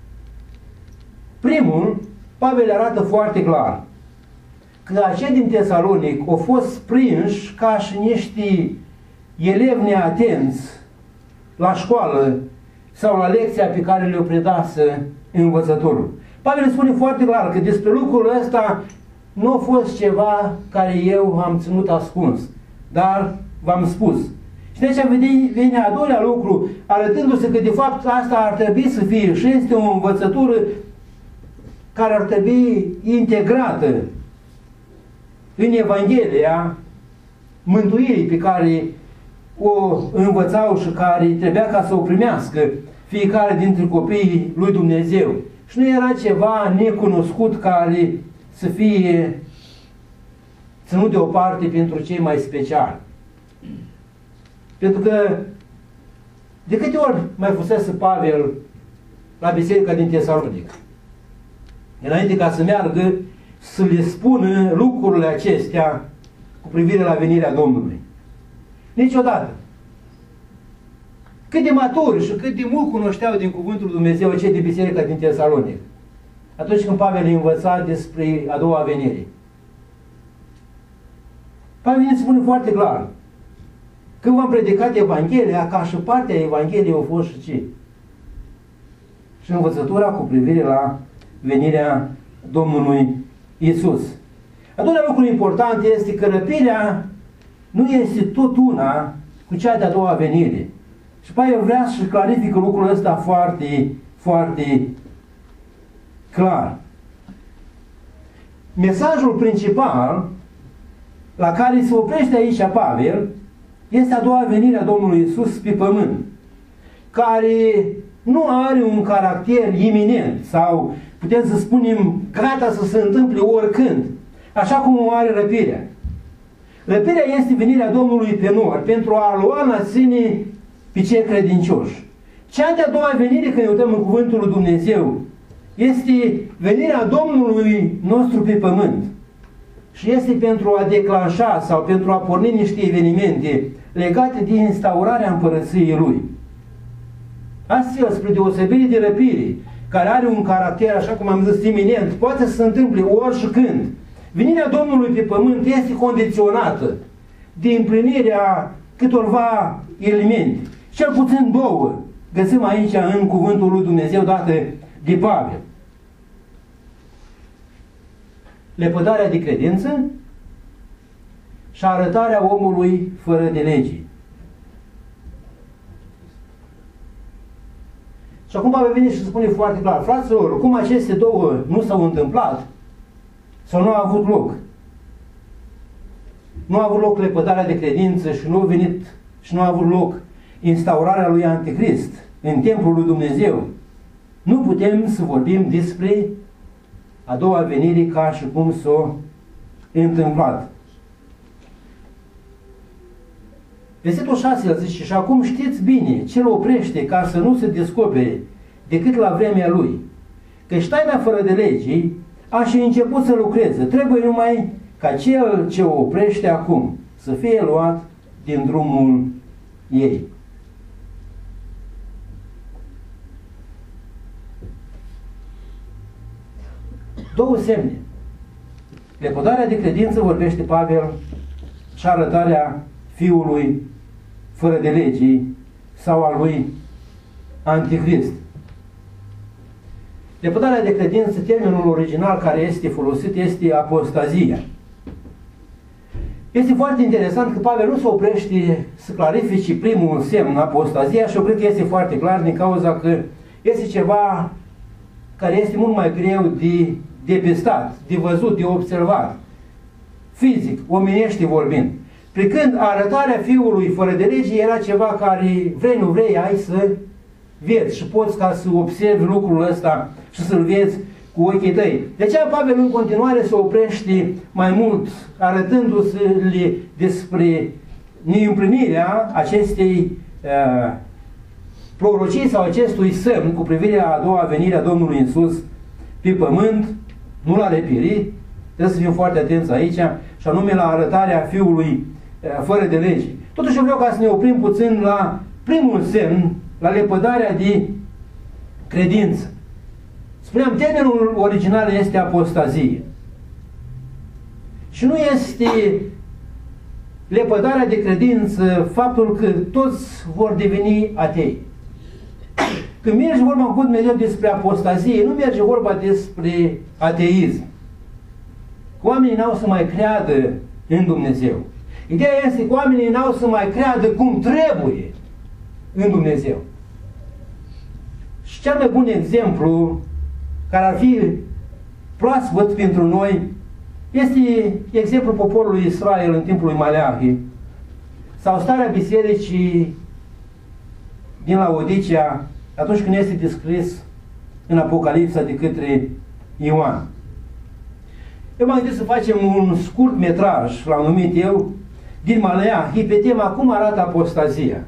Primul, Pavel arată foarte clar că acei din Tesalonic au fost prinși ca și niște elevi neatenți la școală sau la lecția pe care le-o predase învățătorul. Pavel spune foarte clar că despre lucrul ăsta nu a fost ceva care eu am ținut ascuns, dar v-am spus. Și de aceea vine a doilea lucru, arătându-se că de fapt asta ar trebui să fie și este o învățătură care ar trebui integrată în Evanghelia mântuirii pe care o învățau și care trebuia ca să o primească fiecare dintre copiii lui Dumnezeu. Și nu era ceva necunoscut care să fie ținut deoparte pentru cei mai speciali. Pentru că de câte ori mai fusese Pavel la biserica din Tesalonic, înainte ca să meargă să le spună lucrurile acestea cu privire la venirea Domnului? Niciodată. Cât de maturi și cât de mult cunoșteau din cuvântul lui Dumnezeu cei de biserica din Tesalonic atunci când Pavel îi învăța despre a doua venire. Pavel ne spune foarte clar: când v-am predicat Evanghelia, ca și partea Evangheliei au fost și ce? Și învățătura cu privire la venirea Domnului Iisus. A doilea lucru important este că răpirea nu este tot una cu cea de-a doua venire. Și Pavel vrea să clarifică lucrul ăsta foarte, foarte clar. Mesajul principal la care se oprește aici Pavel este a doua venire a Domnului Iisus pe pământ, care nu are un caracter iminent sau putem să spunem gata să se întâmple oricând, așa cum o are răpirea. Răpirea este venirea Domnului pe nori pentru a lua la sine pe cei credincioși. Cea de-a doua venire, când ne uităm în cuvântul lui Dumnezeu, este venirea Domnului nostru pe pământ. Și este pentru a declanșa sau pentru a porni niște evenimente legate de instaurarea împărăției Lui. Astfel, spre deosebire de răpire, care are un caracter, așa cum am zis, iminent, poate să se întâmple ori și când, venirea Domnului pe pământ este condiționată de împlinirea câtorva elemente. Cel puțin două găsim aici în cuvântul lui Dumnezeu date de Pavel. Lepădarea de credință și arătarea omului fără de legii. Și acum va veni și spune foarte clar, fraților, cum aceste două nu s-au întâmplat sau nu au avut loc? Nu a avut loc lepădarea de credință și nu a venit și nu a avut loc instaurarea lui Antichrist în templul lui Dumnezeu. Nu putem să vorbim despre a doua venire ca și cum s-a întâmplat. Versetul 6 el zice, și acum știți bine ce îl oprește ca să nu se descopere decât la vremea lui. Căci taina fără de legii a și început să lucreze. Trebuie numai ca cel ce o oprește acum să fie luat din drumul ei. Două semne. Lepădarea de credință, vorbește Pavel, și arătarea fiului fără de legii sau al lui Antichrist. Lepădarea de credință, termenul original care este folosit este apostazia. Este foarte interesant că Pavel nu se oprește să clarifice primul semn, apostazia, și eu cred că este foarte clar din cauza că este ceva care este mult mai greu de depistat, de văzut, de observat, fizic, omenește vorbind. Precând arătarea fiului fără de lege era ceva care vrei, nu vrei, ai să vezi și poți ca să observi lucrul ăsta și să-l vezi cu ochii tăi. De aceea Pavel în continuare se oprește mai mult, arătându-se despre neîmplinirea acestei prorocii sau acestui semn cu privire la a doua venire a Domnului Iisus pe pământ, nu la răpire, trebuie să fim foarte atenți aici, și anume la arătarea fiului fără de lege. Totuși eu vreau ca să ne oprim puțin la primul semn, la lepădarea de credință. Spuneam, termenul original este apostazie. Și nu este lepădarea de credință faptul că toți vor deveni atei. Când merge vorba în cuvânt mereu despre apostazie, nu merge vorba despre ateism. Oamenii n-au să mai creadă în Dumnezeu. Ideea este că oamenii n-au să mai creadă cum trebuie în Dumnezeu. Și cel mai bun exemplu care ar fi proaspăt pentru noi este exemplul poporului Israel în timpul lui Maleahi sau starea bisericii din Laodicea atunci când este descris în Apocalipsa de către Ioan. Eu m-am gândit să facem un scurt metraj, l-am numit eu, din Maleahi pe tema cum arată apostazia.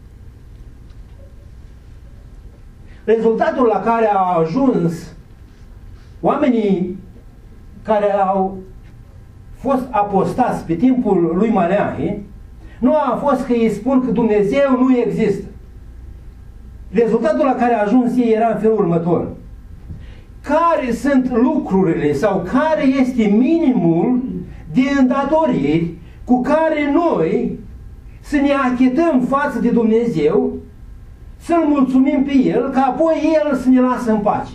Rezultatul la care au ajuns oamenii care au fost apostați pe timpul lui Maleahi nu a fost că ei spun că Dumnezeu nu există. Rezultatul la care a ajuns ei era în felul următor. Care sunt lucrurile sau care este minimul de îndatoriri cu care noi să ne achităm față de Dumnezeu, să-L mulțumim pe El, ca apoi El să ne lasă în pace.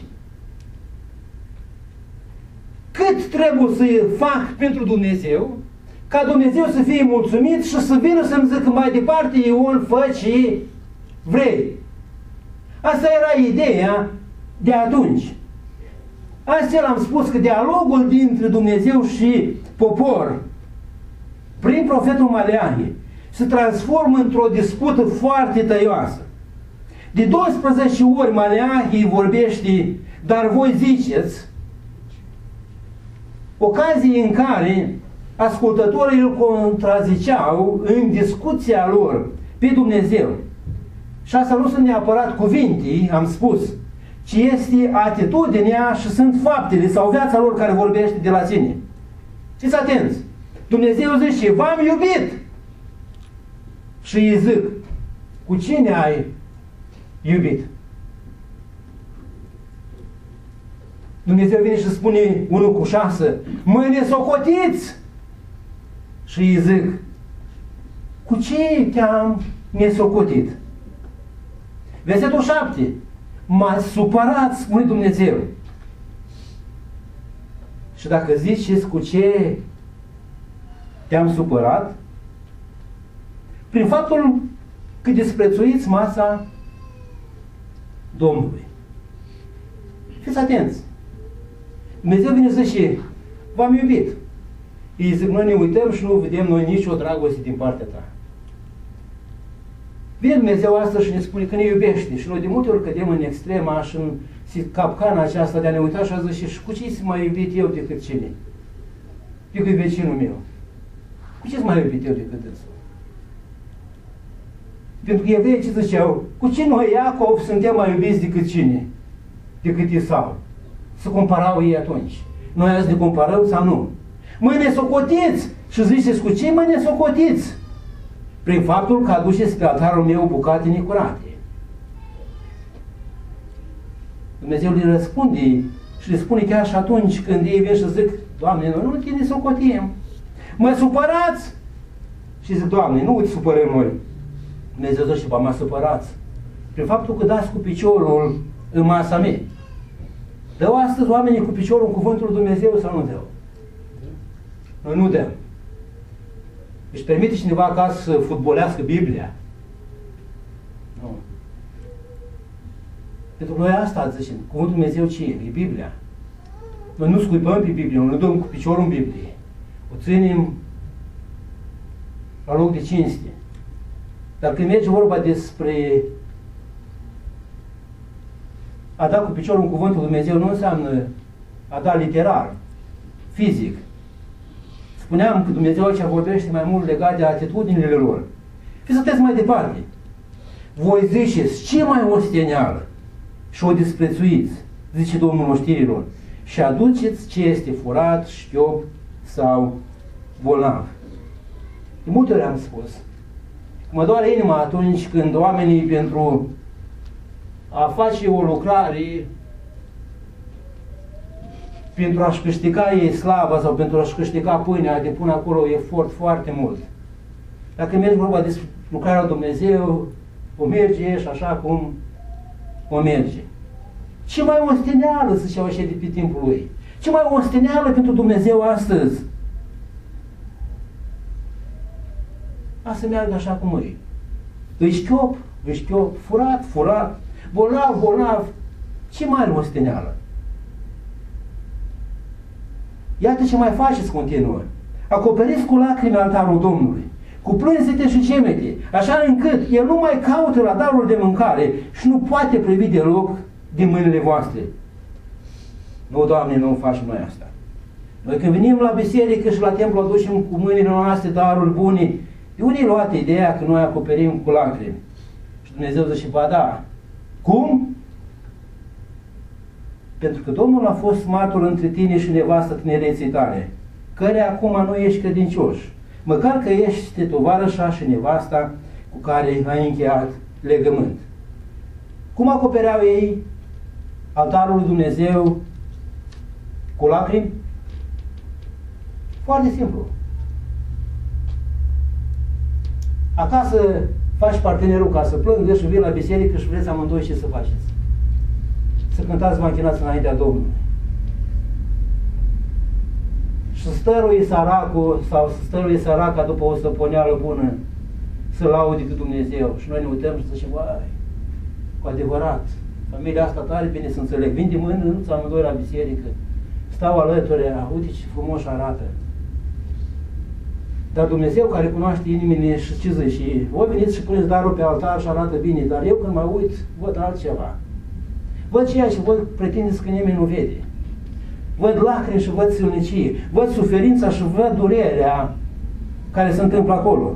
Cât trebuie să fac pentru Dumnezeu, ca Dumnezeu să fie mulțumit și să vină să-mi zică mai departe, Ion, fă ce vrei. Asta era ideea de atunci. Astfel am spus că dialogul dintre Dumnezeu și popor prin profetul Maleahi se transformă într-o dispută foarte tăioasă. De 12 ori Maleahi vorbește, dar voi ziceți, ocazie în care ascultătorii îl contraziceau în discuția lor pe Dumnezeu. Și asta nu sunt neapărat cuvinte, am spus, ci este atitudinea și sunt faptele sau viața lor care vorbește de la sine. Fiți atenți! Dumnezeu zice, v-am iubit! Și îi zic, cu cine ai iubit? Dumnezeu vine și spune 1:6, mă nesocotiți! Și îi zic, cu ce te-am nesocotit? Versetul 7, m-ați supărat, spune Dumnezeu. Și dacă ziceți cu ce te-am supărat, prin faptul că disprețuiți masa Domnului. Fiți atenți! Dumnezeu vine să zice, v-am iubit. Îi zic, noi ne uităm și nu vedem noi nicio dragoste din partea ta. Vine Dumnezeu astăzi și ne spune că ne iubește și noi de multe ori cădem în extrema și în capcana aceasta de a ne uita și a zice, și cu ce să mai iubit eu decât cine? Decât vecinul meu. Cu ce să mai iubit eu decât însul? Pentru că evreii ce ziceau, cu ce noi, Iacov, suntem mai iubiți decât cine? Decât Isau. Să comparau ei atunci. Noi azi ne comparăm sau nu? Mă nesocotiți! Și ziceți, cu ce mă nesocotiți? Prin faptul că aduceți pe altarul meu bucate necurate. Dumnezeu le răspunde și le spune chiar și atunci când ei vin și zic, Doamne, noi nu te nesocotim. Mă supărați! Și zic, Doamne, nu te supărăm noi. Dumnezeu zice, ba mă supărați. Prin faptul că dați cu piciorul în masa mea. Dă-o astăzi oamenii cu piciorul în cuvântul lui Dumnezeu sau nu dă-o? Noi nu dăm. Își permite cineva acasă să fotbolească Biblia? Nu. Pentru că noi asta zicem. Cuvântul Dumnezeu ce e? E Biblia. Noi nu scuipăm pe Biblie, nu dăm cu piciorul în Biblie. O ținem la loc de cinste. Dar când merge vorba despre a da cu piciorul în cuvântul Dumnezeu, nu înseamnă a da literar, fizic. Spuneam că Dumnezeu aici vorbește mai mult legat de atitudinile lor. Fiți atenți mai departe. Voi ziceți, ce mai osteneală și o disprețuiți, zice Domnul oștirilor, și aduceți ce este furat, șchiop sau bolnav. De multe ori am spus, mă doare inima atunci când oamenii pentru a face o lucrare, pentru a-și câștiga ei slava sau pentru a-și câștiga pâinea, depun acolo efort foarte mult. Dacă mergi vorba despre lucrarea lui Dumnezeu, o merge și așa cum o merge. Ce mai osteneală, ziceau așa de pe timpul lui. Ce mai osteneală pentru Dumnezeu astăzi? A să meargă așa cum e. Îi șchiop, furat, bolnav. Ce mai osteneală? Iată ce mai faceți continuă. Acoperiți cu lacrimi altarul Domnului, cu plânsete și gemete, așa încât El nu mai caută la darul de mâncare și nu poate privi deloc din mâinile voastre. Nu, Doamne, nu facem noi asta. Noi când venim la biserică și la templu aducem cu mâinile noastre daruri bune, de unde e luată ideea că noi acoperim cu lacrimi? Și Dumnezeu zice, ba da. Cum? Pentru că Domnul a fost martor între tine și nevastă tinereții tale, care acum nu ești credincioș, măcar că ești tovarășa și nevasta cu care ai încheiat legământ. Cum acopereau ei altarul lui Dumnezeu cu lacrimi? Foarte simplu. Acasă faci partenerul ca să plângă și vii la biserică și vreți amândoi ce să faceți. Să cântați machinați înaintea Domnului. Și stăruie săracul sau să stăruie săraca după o stăpâneală bună să laude pe Dumnezeu. Și noi ne uităm și zicem, vai, cu adevărat, familia asta tare bine să înțeleg. Vin de mână, nu ți amândoi la biserică. Stau alături, uite ce frumos arată. Dar Dumnezeu care cunoaște inimile și ce zice, și voi veniți și puneți darul pe altar și arată bine, dar eu când mă uit, văd altceva. Văd ceea ce voi pretindeți că nimeni nu vede. văd lacrimi și văd silnicie, văd suferința și văd durerea care se întâmplă acolo.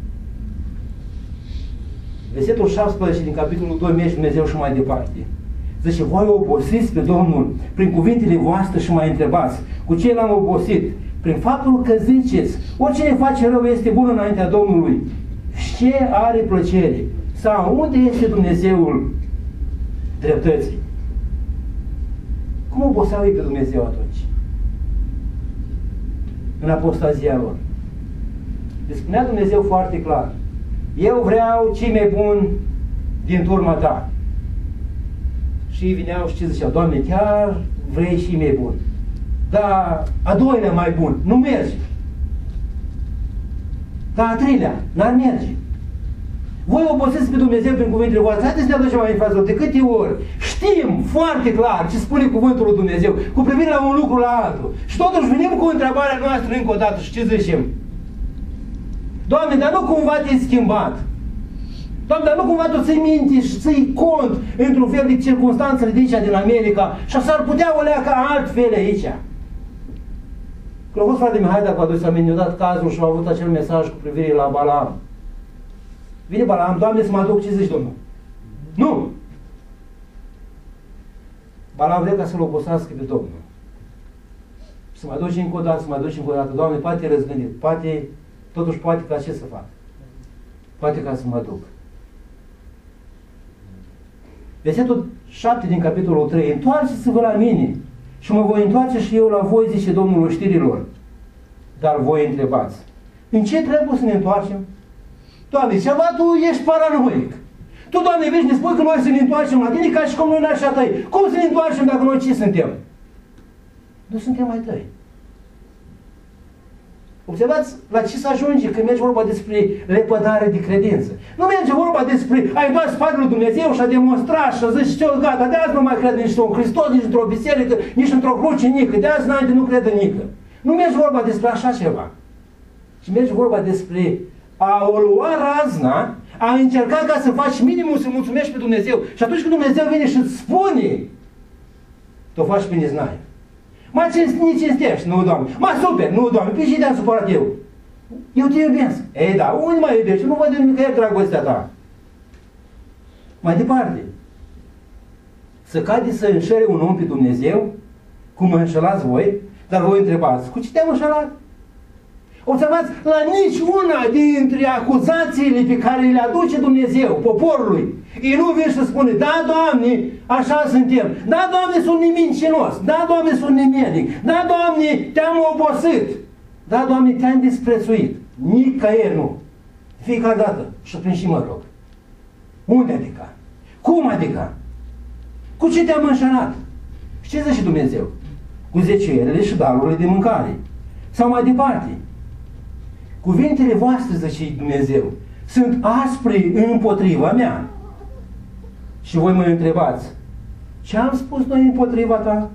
Versetul 17 din capitolul 2 merge Dumnezeu și mai departe. Zice, voi obosiți pe Domnul prin cuvintele voastre și mai întrebați, cu ce l-am obosit? Prin faptul că ziceți, oricine face rău este bun înaintea Domnului. Și ce are plăcere? Sau unde este Dumnezeul dreptății? Cum oboseau ei pe Dumnezeu atunci? În apostazia lor. Deci spunea Dumnezeu foarte clar, eu vreau cei mai buni din turma ta. Și ei vineau și ce ziceau, Doamne, chiar vrei și mai bun. Dar a doilea mai bun, nu merge. Dar a treilea, n-ar merge. Voi obosiți pe Dumnezeu prin cuvintele voastre. Haideți să ne aducem mai în față. De câte ori știm foarte clar ce spune cuvântul lui Dumnezeu cu privire la un lucru la altul. Și totuși venim cu întrebarea noastră încă o dată și ce zicem? Doamne, dar nu cumva te-ai schimbat? Doamne, dar nu cumva tu ții minte și ții cont într-un fel de circunstanțele de aici din America și s-ar putea o leacă altfel aici? Când a fost frate Mihai, dacă vă aduceți aminte, ne-a dat cazul și a avut acel mesaj cu privire la Balaam. Vine Balaam, Doamne, să mă aduc, ce zici, Domnul? Nu! Balaam vrea ca să-l obosească pe Domnul. Să mă aduci încă o dată, să mă aduci încă o dată. Doamne, poate răzgândit, poate, totuși poate ca ce să fac? Poate ca să mă duc. Versetul 7 din capitolul 3. Întoarceți-vă la mine și mă voi întoarce și eu la voi, zice Domnul oștirilor. Dar voi întrebați, în ce trebuie să ne întoarcem? Doamne, ceva tu ești paranoic. Tu, Doamne, vezi, ne spui că noi să ne întoarcem la tine ca și cum noi n-așa tăi. Cum să ne întoarcem dacă noi ce suntem? Nu suntem mai tăi. Observați la ce se ajunge când merge vorba despre lepădare de credință. Nu merge vorba despre a-i da spatele lui Dumnezeu și a demonstra și a zice, gata, de azi nu mai cred nici într-un Hristos, nici într-o biserică, nici într-o cruce nică, de azi înainte nu cred în nică. Nu merge vorba despre așa ceva. Ci merge vorba despre a o lua razna, a încerca ca să faci minimul să mulțumești pe Dumnezeu. Și atunci când Dumnezeu vine și îți spune, tu o faci pe neznaie. Mă cinstești, nu, Doamne. Mă super, nu, Doamne, pe și te-am supărat eu. Eu te iubesc. Ei, da, unde mă iubești? Nu văd nimic că e dragostea ta. Mai departe. Să cade să înșele un om pe Dumnezeu, cum mă înșelați voi, dar voi întrebați, cu ce te-am înșelat? Observați, la nici una dintre acuzațiile pe care le aduce Dumnezeu poporului, ei nu vin să spune, da, Doamne, așa suntem, da, Doamne, sunt nimincinos, da, Doamne, sunt nimenic, da, Doamne, te-am obosit, da, Doamne, te-am disprețuit. Nicăieri nu. Fiecare dată. Și prin și mă rog. Unde adică? Cum adică? Cu ce te-am înșelat? Și ce zice Dumnezeu? Cu zecierele și darurile de mâncare. Sau mai departe. Cuvintele voastre, zice Dumnezeu, sunt aspre împotriva mea. Și voi mă întrebați, ce am spus noi împotriva ta?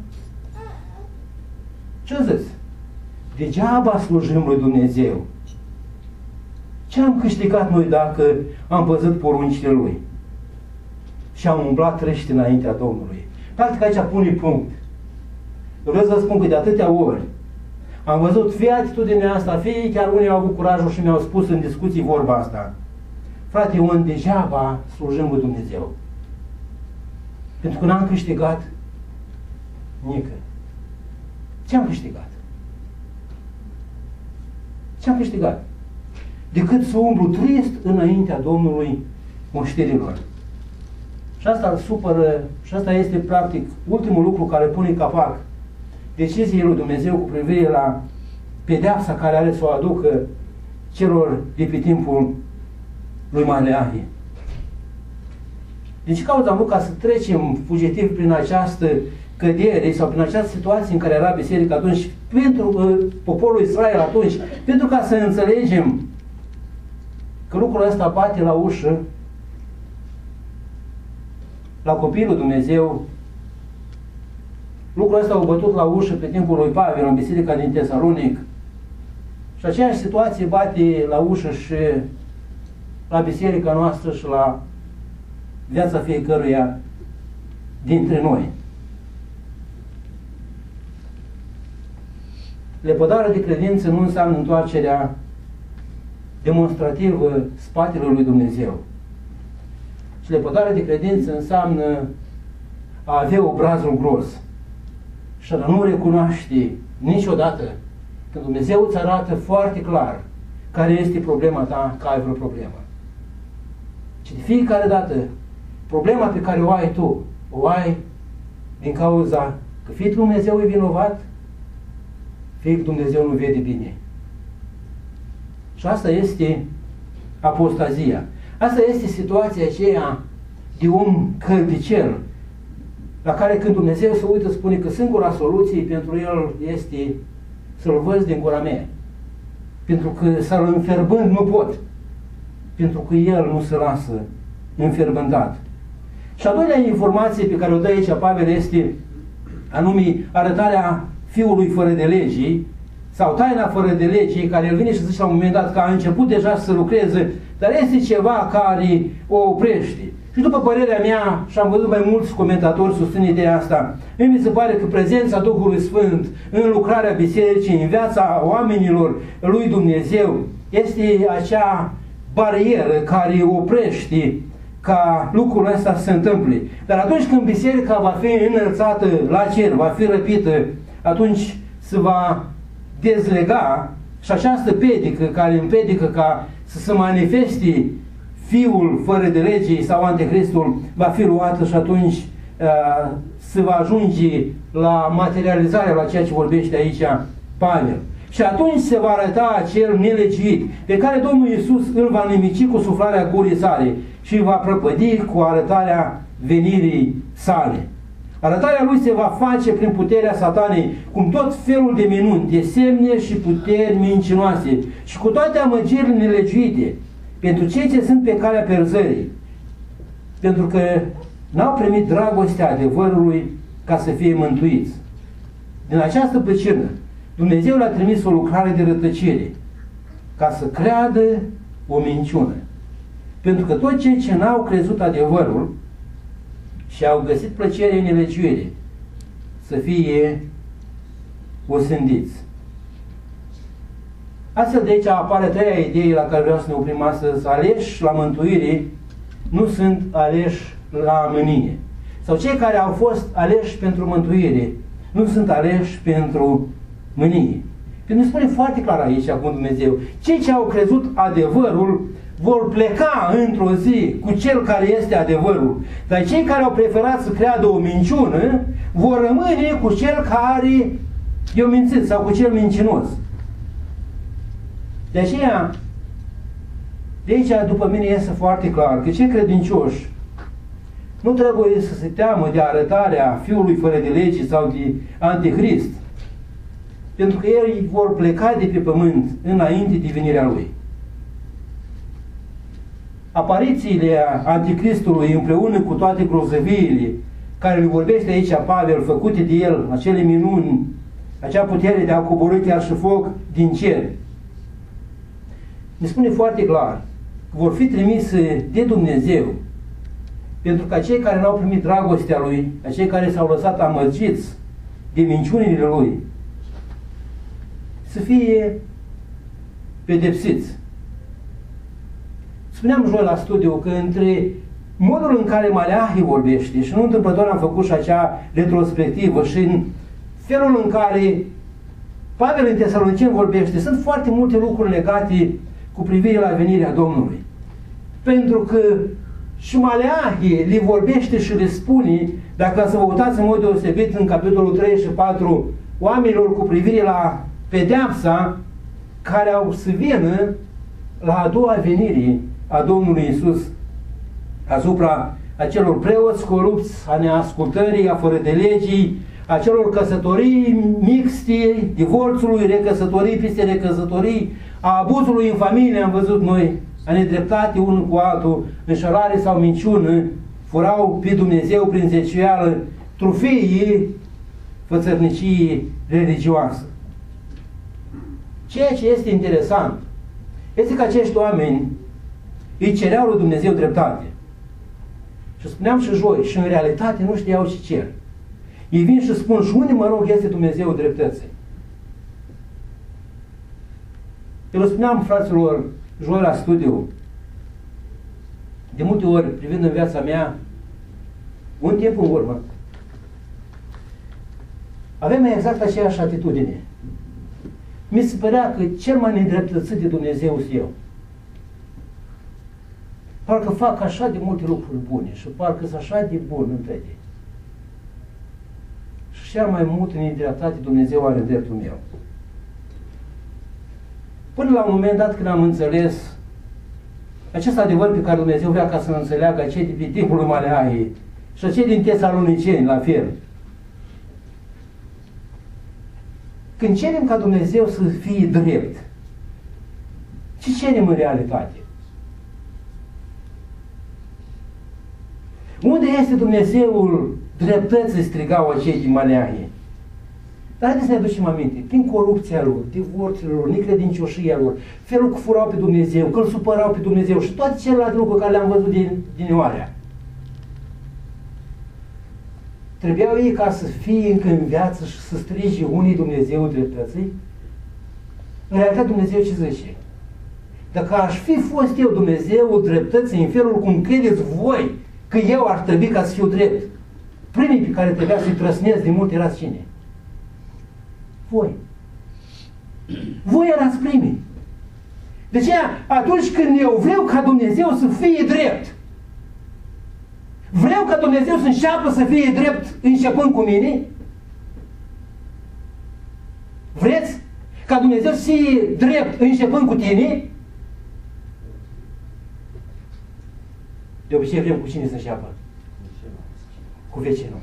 Ce zici? Degeaba slujim lui Dumnezeu. Ce am câștigat noi dacă am păzit poruncile Lui? Și am umblat trește înaintea Domnului. Practic aici pune punct. Vreau să vă spun că de atâtea ori am văzut fie atitudinea asta, fie chiar unii au avut curajul și mi-au spus în discuții vorba asta. Frate Ion, degeaba slujim lui Dumnezeu. Pentru că n-am câștigat nică. Ce am câștigat? Ce am câștigat? Decât să umblu trist înaintea Domnului moșterilor. Și asta îl supără, și asta este practic ultimul lucru care pune capac deciziei lui Dumnezeu cu privire la pedeapsa care are să o aducă celor de pe timpul lui Maleahi. Din ce cauză am vrut ca să trecem fugitiv prin această cădere sau prin această situație în care era biserica atunci, pentru poporul Israel atunci, pentru ca să înțelegem că lucrul ăsta bate la ușă la copilul Dumnezeu. Lucrul ăsta a bătut la ușă pe timpul lui Pavel în biserica din Tesalonic. Și aceeași situație bate la ușă și la biserica noastră și la viața fiecăruia dintre noi. lepădarea de credință nu înseamnă întoarcerea demonstrativă spatele lui Dumnezeu. Și lepădarea de credință înseamnă a avea obrazul gros și a nu recunoaște niciodată când Dumnezeu îți arată foarte clar care este problema ta, că ai vreo problemă. Și de fiecare dată problema pe care o ai tu, o ai din cauza că fie Dumnezeu e vinovat, fie că Dumnezeu nu vede bine. Și asta este apostazia. Asta este situația aceea de om căldicel, la care când Dumnezeu se uită spune că singura soluție pentru el este să-l văz din gura mea. Pentru că să-l înferbând nu pot. Pentru că el nu se lasă înferbântat. Și a doilea informație pe care o dă aici Pavel este anume arătarea fiului fără de legii sau taina fără de legii, care el vine și zice la un moment dat că a început deja să lucreze, dar este ceva care o oprește. Și după părerea mea, și am văzut mai mulți comentatori susțin ideea asta, mi se pare că prezența Duhului Sfânt în lucrarea bisericii, în viața oamenilor lui Dumnezeu, este acea barieră care oprește ca lucrul ăsta să se întâmple. Dar atunci când biserica va fi înălțată la cer, va fi răpită, atunci se va dezlega și această pedică care împedică ca să se manifeste Fiul fără de legii sau Anticristul va fi luată și atunci se va ajunge la materializarea la ceea ce vorbește aici Pavel. Și atunci se va arăta acel nelegiuit pe care Domnul Iisus îl va nimici cu suflarea gurii sale și îl va prăpădi cu arătarea venirii sale. Arătarea lui se va face prin puterea Satanei, cum tot felul de minuni, de semne și puteri mincinoase și cu toate amăgirile nelegiuite pentru cei ce sunt pe calea pierzării, pentru că n-au primit dragostea adevărului ca să fie mântuiți. Din această pricină, Dumnezeu le-a trimis o lucrare de rătăcire, ca să creadă o minciună. Pentru că toți cei ce n-au crezut adevărul și au găsit plăcere în nelegiuire, să fie osândiți. Astfel de aici apare treia idee la care vreau să ne oprim astăzi. Aleși la mântuire nu sunt aleși la mânie. Sau cei care au fost aleși pentru mântuire nu sunt aleși pentru mânie. Pentru că spune foarte clar aici acum Dumnezeu, cei ce au crezut adevărul vor pleca într-o zi cu cel care este adevărul. Dar cei care au preferat să creadă o minciună vor rămâne cu cel care i-a mințit sau cu cel mincinos. De aceea, de aici după mine este foarte clar că cei credincioși nu trebuie să se teamă de arătarea Fiului fără de lege sau de Antichrist, pentru că ei vor pleca de pe pământ înainte de venirea Lui. Aparițiile Anticristului împreună cu toate grozăviile care le vorbește aici Pavel, făcute de el, acele minuni, acea putere de a coborî chiar și foc din cer, ne spune foarte clar că vor fi trimise de Dumnezeu pentru ca cei care n-au primit dragostea Lui, acei care s-au lăsat amăgiți de minciunile Lui, să fie pedepsiți. Spuneam joi la studiu că între modul în care Maleahi vorbește, și nu întâmplător am făcut și acea retrospectivă, și în felul în care Pavel în Tesaloniceni vorbește, sunt foarte multe lucruri legate cu privire la venirea Domnului. Pentru că și Maleahi le vorbește și le spune, dacă să vă uitați în mod deosebit în capitolul 3 și 4, oamenilor cu privire la pedeapsa care au să vină la a doua venire a Domnului Iisus asupra acelor preoți corupți, a neascultării, a fără de legii, a celor căsătorii mixte, divorțului, recăsătorii peste recăsătorii, a abuzului în familie, am văzut noi, a nedreptate unul cu altul, înșelare sau minciună, furau pe Dumnezeu prin zeciuială, trufeii fățărnicii religioasă. Ceea ce este interesant este că acești oameni îi cereau lui Dumnezeu dreptate. Și spuneam și joi, și în realitate nu știau ce cer. Ei vin și spun, și unde mă rog este Dumnezeu dreptății? Eu le spuneam fraților joi la studiu, de multe ori, privind în viața mea, un timp în urmă, avem exact aceeași atitudine. Mi se părea că cel mai nedreptățit de Dumnezeu sunt eu. Parcă fac așa de multe lucruri bune și parcă sunt așa de bun în toate. Și cel mai mult nedreptate Dumnezeu are în dreptul meu. Până la un moment dat când am înțeles acest adevăr pe care Dumnezeu vrea ca să-l înțeleagă cei de pe timpul lui Maleahi și cei din Tesaloniceni, la fel. Când cerem ca Dumnezeu să fie drept, ce cerem în realitate? Unde este Dumnezeul dreptății, strigau acei din Maleahi? Dar haideți să ne aducem aminte, prin corupția lor, divorțurile lor, necredincioșia lor, felul că furau pe Dumnezeu, că îl supărau pe Dumnezeu și toate celelalte lucruri care le-am văzut din oarea. Trebuiau ei ca să fie încă în viață și să strige unii Dumnezeu dreptății? În realitate Dumnezeu ce zice? Dacă aș fi fost eu Dumnezeul dreptății în felul cum credeți voi că eu ar trebui ca să fiu drept, primii pe care trebuia să-i trăsnesc de mult erați cine? Voi. Voi erați primii. De aceea, atunci când eu vreau ca Dumnezeu să fie drept, vreau ca Dumnezeu să înceapă să fie drept începând cu mine? Vreți ca Dumnezeu să fie drept începând cu tine? De obicei vrem cu cine să înceapă? Cu vecinul.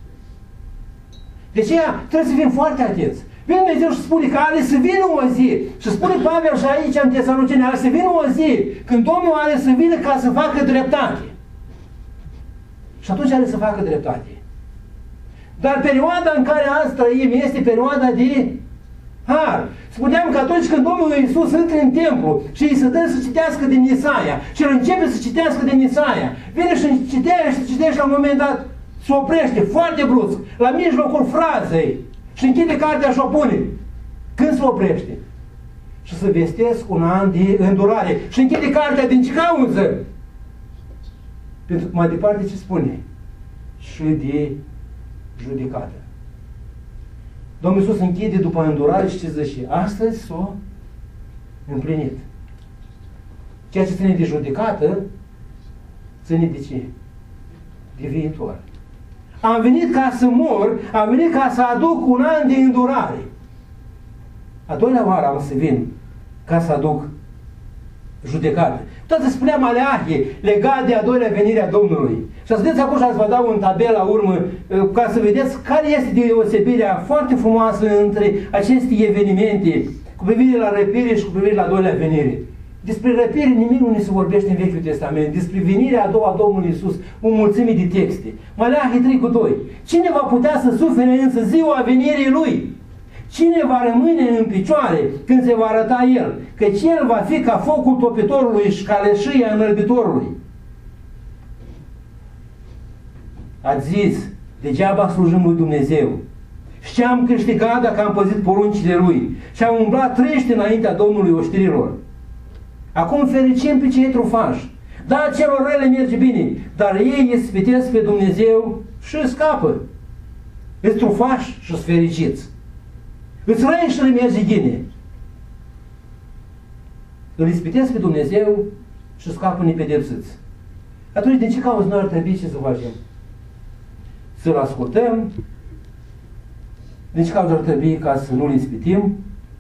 De aceea trebuie să fim foarte atenți. Vine Dumnezeu și spune că are să vină o zi. Și spune Pavel și aici în Tesaloniceni, are să vină o zi când Domnul are să vină ca să facă dreptate. Și atunci are să facă dreptate. Dar perioada în care azi trăim este perioada de har. Spuneam că atunci când Domnul Iisus intră în templu și îi se dă să citească din Isaia și el începe să citească din Isaia, vine și citește la un moment dat, se oprește foarte brusc, la mijlocul frazei și închide cartea și o pune. Când se oprește? Și să vestesc un an de îndurare. Și închide cartea din ce cauză? Pentru că mai departe ce spune? Și de judecată. Domnul Iisus închide după îndurare și ce zice? Astăzi s-o împlinit. Ceea ce ține de judecată, ține de ce? De viitor. Am venit ca să mor, am venit ca să aduc un an de îndurare. A doilea oară am să vin ca să aduc judecată. Tot se spunea Maleahi legat de a doilea venire a Domnului. Și să vedeți acum și ați vă dau un tabel la urmă ca să vedeți care este deosebirea foarte frumoasă între aceste evenimente cu privire la răpire și cu privire la a doilea venire. Despre răpire nimic nu ne se vorbește în Vechiul Testament. Despre venirea a doua a Domnului Iisus, o mulțime de texte. Maleahi 3:2. Cine va putea să sufere însă ziua venirii Lui? Cine va rămâne în picioare când se va arăta El? Căci El va fi ca focul topitorului și ca leșâia înălbitorului. Ați zis, degeaba slujim lui Dumnezeu. Și ce am câștigat dacă am păzit poruncile Lui? Și am umblat trește înaintea Domnului oștirilor. Acum fericim pe cei trufași. Da, celor rele merge bine, dar ei ispitesc pe Dumnezeu și scapă. Îți trufași și îți fericiți. Îți răi și le merge bine. Îl ispitesc pe Dumnezeu și scapă nepedepsiți. Atunci, de ce cauză noi ar trebui ce să facem? Să-L ascultăm? De ce cauză ar trebui ca să nu-L ispitim?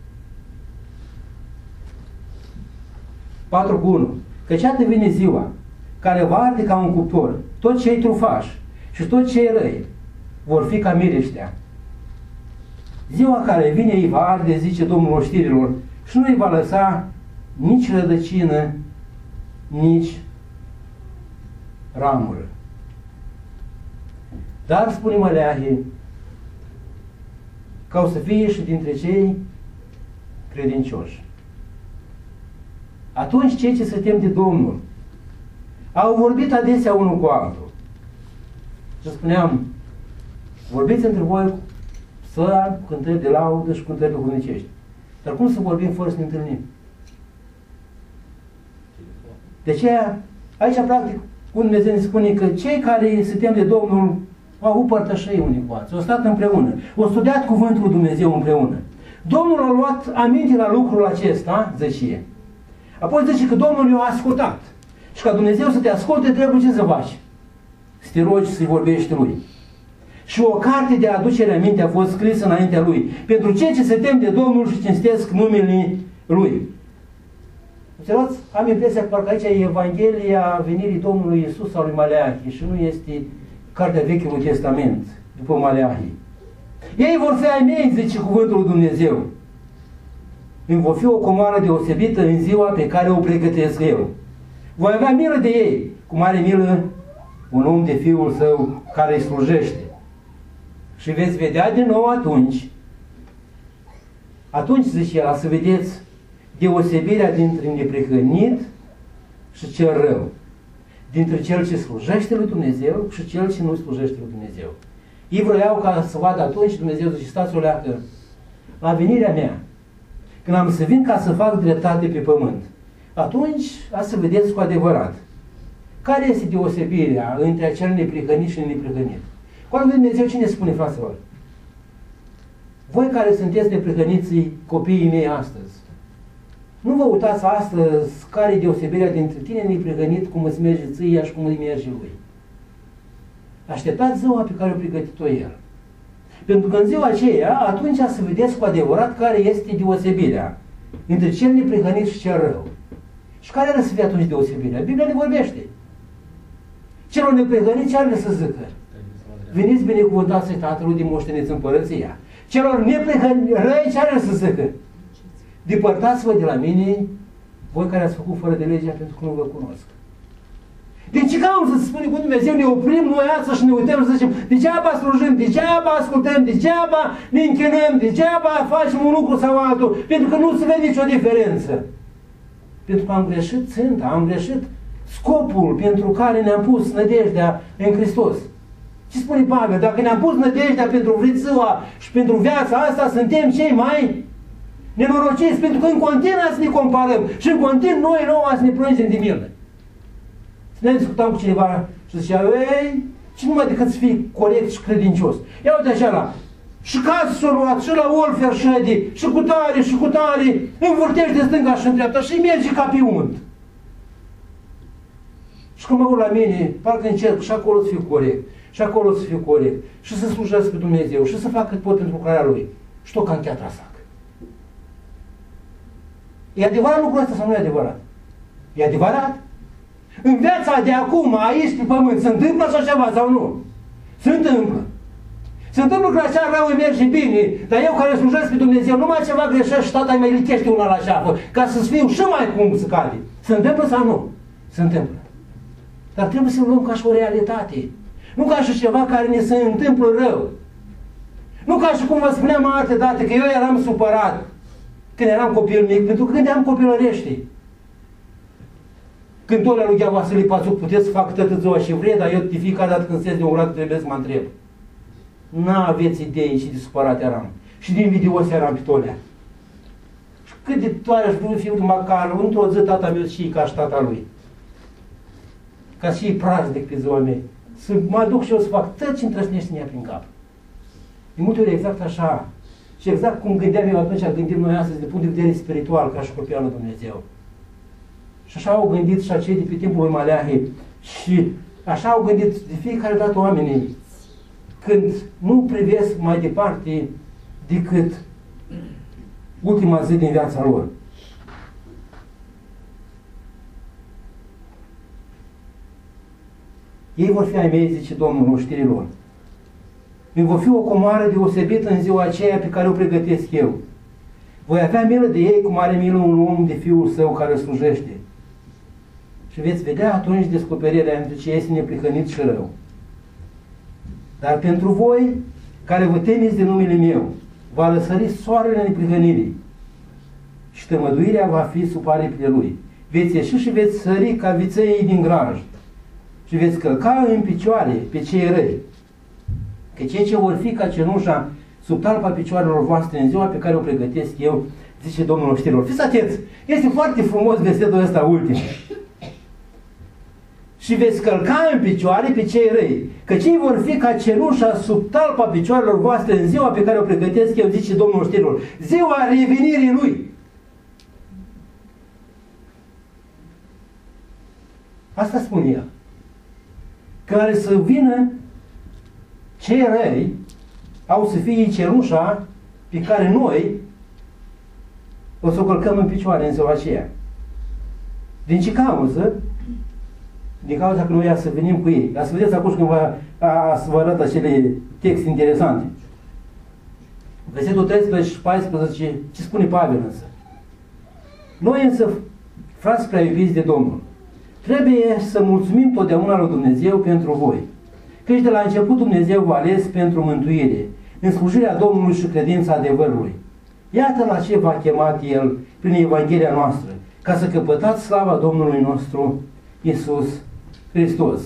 4:1. Căci iată vine ziua care va arde ca un cuptor. Toți cei trufași și toți cei răi vor fi ca miriștea. Ziua care vine îi va arde, zice Domnul oștirilor, și nu îi va lăsa nici rădăcină, nici ramură. Dar, spune Maleahi, ca o să fie și dintre cei credincioși. Atunci cei ce se tem de Domnul au vorbit adesea unul cu altul. Și spuneam, vorbiți între voi cu psalmi, cu cântări de laudă și cu cântări duhovnicești. Dar cum să vorbim fără să ne întâlnim? De aceea, aici, practic, un Dumnezeu ne spune că cei care suntem de Domnul au avut părtășăi unii cu alții, au stat împreună, au studiat cuvântul lui Dumnezeu împreună. Domnul a luat aminte la lucrul acesta, zice. Apoi zice că Domnul i-a ascultat. Și ca Dumnezeu să te asculte, trebuie ce să faci? Să te rogi, să-i vorbești lui. Și o carte de aducere aminte a fost scrisă înaintea lui, pentru cei ce se tem de Domnul și cinstesc numele lui. Observați, am impresia că parcă aici e Evanghelia venirii Domnului Iisus sau lui Maleahi și nu este cartea Vechiului Testament, după Maleahi. Ei vor fi ai mei, zice cuvântul lui Dumnezeu. Îmi vor fi o comoară deosebită în ziua pe care o pregătesc eu. Voi avea milă de ei, cum are milă un om de fiul său care îi slujește. Și veți vedea din nou atunci zice el, să vedeți deosebirea dintre neprihănit și cel rău. Dintre cel ce slujește lui Dumnezeu și cel ce nu slujește lui Dumnezeu. Ei vreau ca să vadă atunci, Dumnezeu zice, stați o leacă, la venirea mea, când am să vin ca să fac dreptate pe pământ, atunci a să vedeți cu adevărat care este deosebirea între acel neprihănit și neprihănit. Cu Dumnezeu cine spune, fraților? Voi care sunteți neprihăniții copiii mei astăzi, nu vă uitați astăzi care e deosebirea dintre tine neprihănit, cum îți merge ție și cum îi merge lui. Așteptați ziua pe care o pregătit-o el. Pentru că în ziua aceea, atunci să vedeți cu adevărat care este deosebirea între cel neprihănit și cel rău. Și care are să fie atunci deosebirea? Biblia ne vorbește. Celor neprihăniți ce are să zică? Veniți binecuvântați Tatălui din moșteniți împărăția. Celor neprihăniți răi ce are să zică? Depărtați-vă de la mine, voi care ați făcut fără de legea, pentru că nu vă cunosc. De ce cauză să spune cu Dumnezeu, ne oprim noi astăzi și ne uităm și zicem, degeaba slujim, degeaba ascultăm, degeaba ne închinăm, degeaba facem un lucru sau altul, pentru că nu se vede nicio diferență. Pentru că am greșit ținta, am greșit scopul pentru care ne-am pus nădejdea în Hristos. Ce spune Pavel? Dacă ne-am pus nădejdea pentru ziua și pentru viața asta, suntem cei mai nenorociți, pentru că în continuu să ne comparăm și în continuu noi nouă să ne plângem de milă. Ne discutam cu cineva și zicea, ei, ce numai decât să fii corect și credincios. Ia uite așa la, și cazul s-a luat, și la Olfer Ședi, și cu tare, învârtești de stânga și în dreapta și merge ca pe unt. Și când mă uit la mine, parcă încerc și acolo să fiu corect, și acolo să fiu corect, și să slujesc pe Dumnezeu, și să fac cât pot pentru lucrarea Lui. Și tot ca în cheatra sac. E adevărat lucrul ăsta sau nu e adevărat? E adevărat? În viața de acum, aici pe pământ, se întâmplă așa ceva sau nu? Se întâmplă. Se întâmplă că așa rău îmi merge bine, dar eu care slujesc pe Dumnezeu, numai ceva greșesc și tata îi mai lichește una la șafă, ca să fiu și mai cum să cade. Se întâmplă sau nu? Se întâmplă. Dar trebuie să luăm ca și o realitate. Nu ca și ceva care ne se întâmplă rău. Nu ca și cum vă spuneam alte date, că eu eram supărat când eram copil mic, pentru că gândeam copilărește. Cântolea lui Ghea Vasile Pațuc, puteți să fac toată ziua și vrei, dar eu de fiecare dată când se de un rat trebuie să mă întreb. N-aveți idei și de supărat eram. Și de invidios eram pe Tolea. Și cât de toare aș vrea fiul măcar, într-o zi tata meu și ca și tata lui. Ca și praznic pe ziua mea. Să mă duc și eu să fac tot ce întrăsnește în ea prin cap. De multe ori exact așa. Și exact cum gândeam eu atunci, gândim noi astăzi, de punct de vedere spiritual, ca și copil al lui Dumnezeu. Și așa au gândit și acei de pe timpul lui Maleahi. Și așa au gândit de fiecare dată oamenii, când nu privesc mai departe decât ultima zi din viața lor. Ei vor fi ai mei, zice Domnul oștirilor. Îmi vor fi o comoară deosebită în ziua aceea pe care o pregătesc eu. Voi avea milă de ei cum are milă un om de fiul său care slujește. Și veți vedea atunci descoperirea între ce este neprihănit și rău. Dar pentru voi, care vă temeți de numele meu, va răsări soarele neprihănirii și tămăduirea va fi sub aripile lui. Veți ieși și veți sări ca viței din graj și veți călca în picioare pe cei răi. Că cei ce vor fi ca cenușa sub talpa picioarelor voastre în ziua pe care o pregătesc eu, zice Domnul oștirilor. Fiți atenți! Este foarte frumos versetul ăsta ultim. și veți călca în picioare pe cei răi, că cei vor fi ca cenușa sub talpa picioarelor voastre în ziua pe care o pregătesc eu, zice Domnul oștirilor, ziua revenirii Lui. Asta spune ea. Care să vină cei răi, au să fie cenușa pe care noi o să o călcăm în picioare în ziua aceea. Din ce cauză? Din cauza că noi ia să venim cu ei. Dar să vedeți acum când să vă arăt acele texte interesante. Versetul 13 și 14, ce spune Pavel însă? Noi însă, frați prea iubiți de Domnul, trebuie să mulțumim totdeauna lui Dumnezeu pentru voi. Căci de la început Dumnezeu v-a ales pentru mântuire, în slujirea Domnului și credința adevărului. Iată la ce v-a chemat El prin Evanghelia noastră, ca să căpătați slava Domnului nostru Iisus Hristos.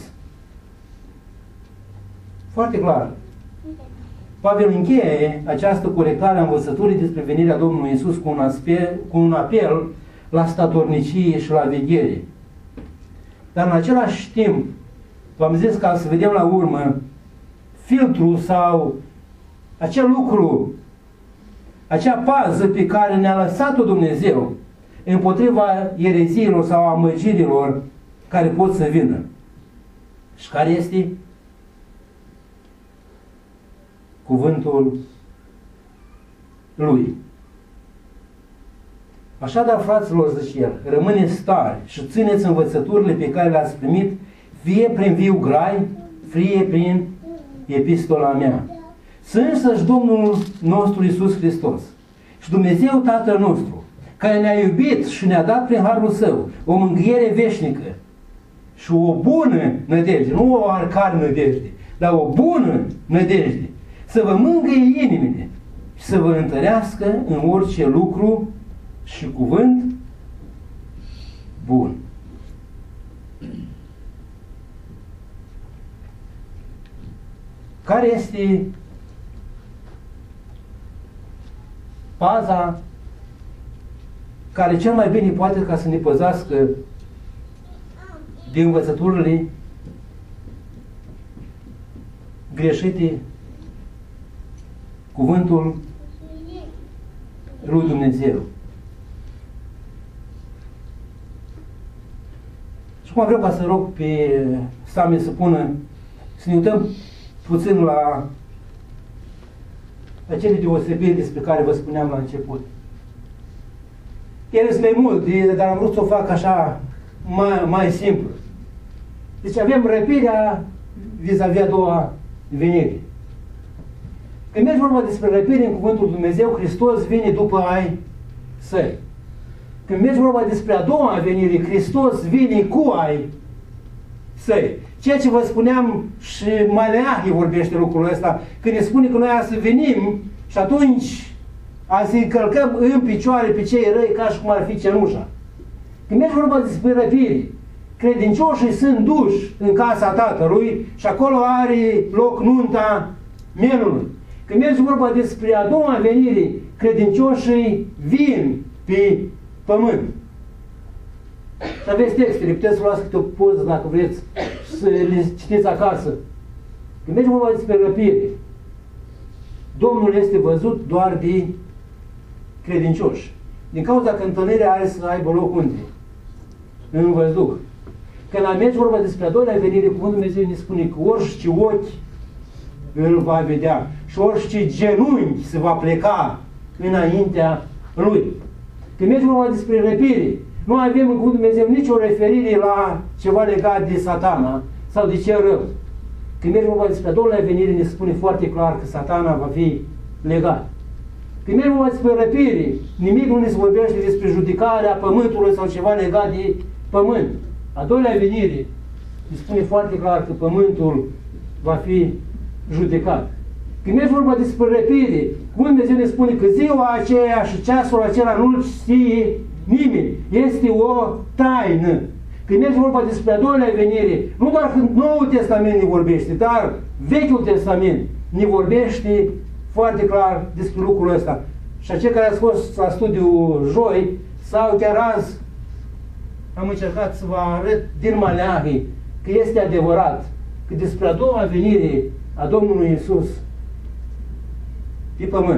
Foarte clar. Pavel încheie această corectare a învățăturii despre venirea Domnului Iisus cu un apel la statornicie și la veghere. Dar în același timp, v-am zis ca să vedem la urmă filtrul sau acel lucru, acea pază pe care ne-a lăsat-o Dumnezeu împotriva ereziilor sau amăgirilor care pot să vină. Și care este? Cuvântul Lui. Așadar, fraților, zice el, rămâneți tari și țineți învățăturile pe care le-ați primit, fie prin viu grai, fie prin epistola mea. Să însăși Domnul nostru Iisus Hristos și Dumnezeu Tatăl nostru, care ne-a iubit și ne-a dat prin harul Său o mângâiere veșnică și o bună nădejde, nu o oricare nădejde, dar o bună nădejde, să vă mângâie inimile și să vă întărească în orice lucru și cuvânt bun. Care este paza care cel mai bine poate ca să ne păzească din învățăturile greșite, cuvântul lui Dumnezeu? Și acum vreau ca să rog pe Sami să pună, să ne uităm puțin la acele deosebiri despre care vă spuneam la început. Ele sunt mai multe, dar am vrut să o fac așa mai simplu. Deci avem răpirea vis-a-vis a doua venire. Când mergi vorba despre răpire în cuvântul Dumnezeu, Hristos vine după ai săi. Când mergi vorba despre a doua venire, Hristos vine cu ai săi. Ceea ce vă spuneam și Maleahi vorbește lucrul ăsta, când ne spune că noi să venim și atunci a să-i călcăm în picioare pe cei răi ca și cum ar fi cenușa. Când mergi vorba despre răpire, credincioșii sunt duși în casa Tatălui și acolo are loc nunta mielului. Când mergi vorba despre a doua venire, credincioșii vin pe pământ. Și aveți textele, puteți să luați câte o poză dacă vreți să le citiți acasă. Când mergi vorba despre răpire, Domnul este văzut doar de credincioși. Din cauza că întâlnirea are să aibă loc unde? În văzduh. Când mergi vorba despre a doilea venire, cuvântul Dumnezeu ne spune că orice ochi îl va vedea și orice genunchi se va pleca înaintea lui. Când mergi vorba despre răpire, nu avem în cuvântul Dumnezeu nicio referire la ceva legat de Satana sau de cel rău. Când mergi vorba despre a doua venire, ne spune foarte clar că Satana va fi legat. Când mergi vorba despre răpire, nimic nu ne se vorbește despre judecarea pământului sau ceva legat de pământ. A doilea venire ne spune foarte clar că pământul va fi judecat. Când mergi vorba despre răpire, cuvântul Dumnezeu ne spune că ziua aceea și ceasul acela nu-l știe nimeni. Este o taină. Când mergi vorba despre a doilea venire, nu doar când Noul Testament ne vorbește, dar Vechiul Testament ne vorbește foarte clar despre lucrul ăsta. Și acei care ați fost la studiu joi, sau chiar azi, am încercat să vă arăt din Maleahi că este adevărat, că despre a doua venire a Domnului Iisus pe pământ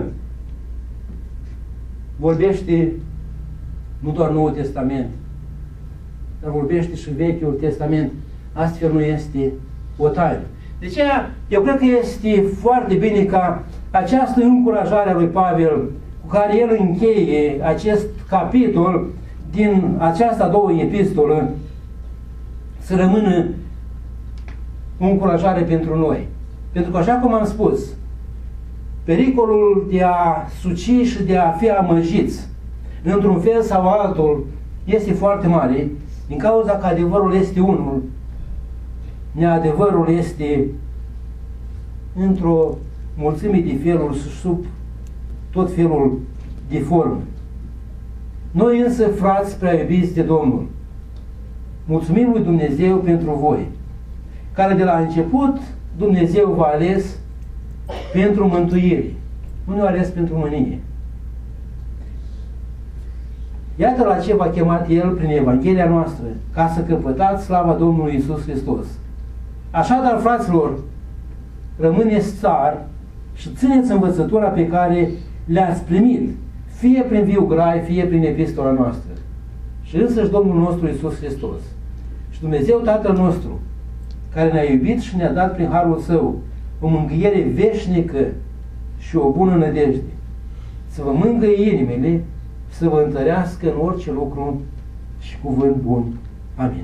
vorbește nu doar Noul Testament, dar vorbește și Vechiul Testament. Astfel nu este o taină. De aceea, eu cred că este foarte bine ca această încurajare a lui Pavel, cu care el încheie acest capitol din această a doua epistolă, să rămână o încurajare pentru noi. Pentru că, așa cum am spus, pericolul de a suci și de a fi amăjiți într-un fel sau altul este foarte mare, din cauza că adevărul este unul, neadevărul este într-o mulțime de feluri și sub tot felul de forme. Noi însă, frați prea iubiți de Domnul, mulțumim lui Dumnezeu pentru voi, care de la început Dumnezeu v-a ales pentru mântuire, nu ne-a ales pentru mânie. Iată la ce v-a chemat El prin Evanghelia noastră, ca să căpătați slava Domnului Iisus Hristos. Așadar, fraților, rămâneți țari și țineți învățătura pe care le-ați primit, fie prin viu grai, fie prin epistola noastră. Și însăși Domnul nostru Iisus Hristos și Dumnezeu Tatăl nostru, care ne-a iubit și ne-a dat prin harul Său o mângâiere veșnică și o bună nădejde, să vă mângâie inimile și să vă întărească în orice lucru și cuvânt bun. Amin.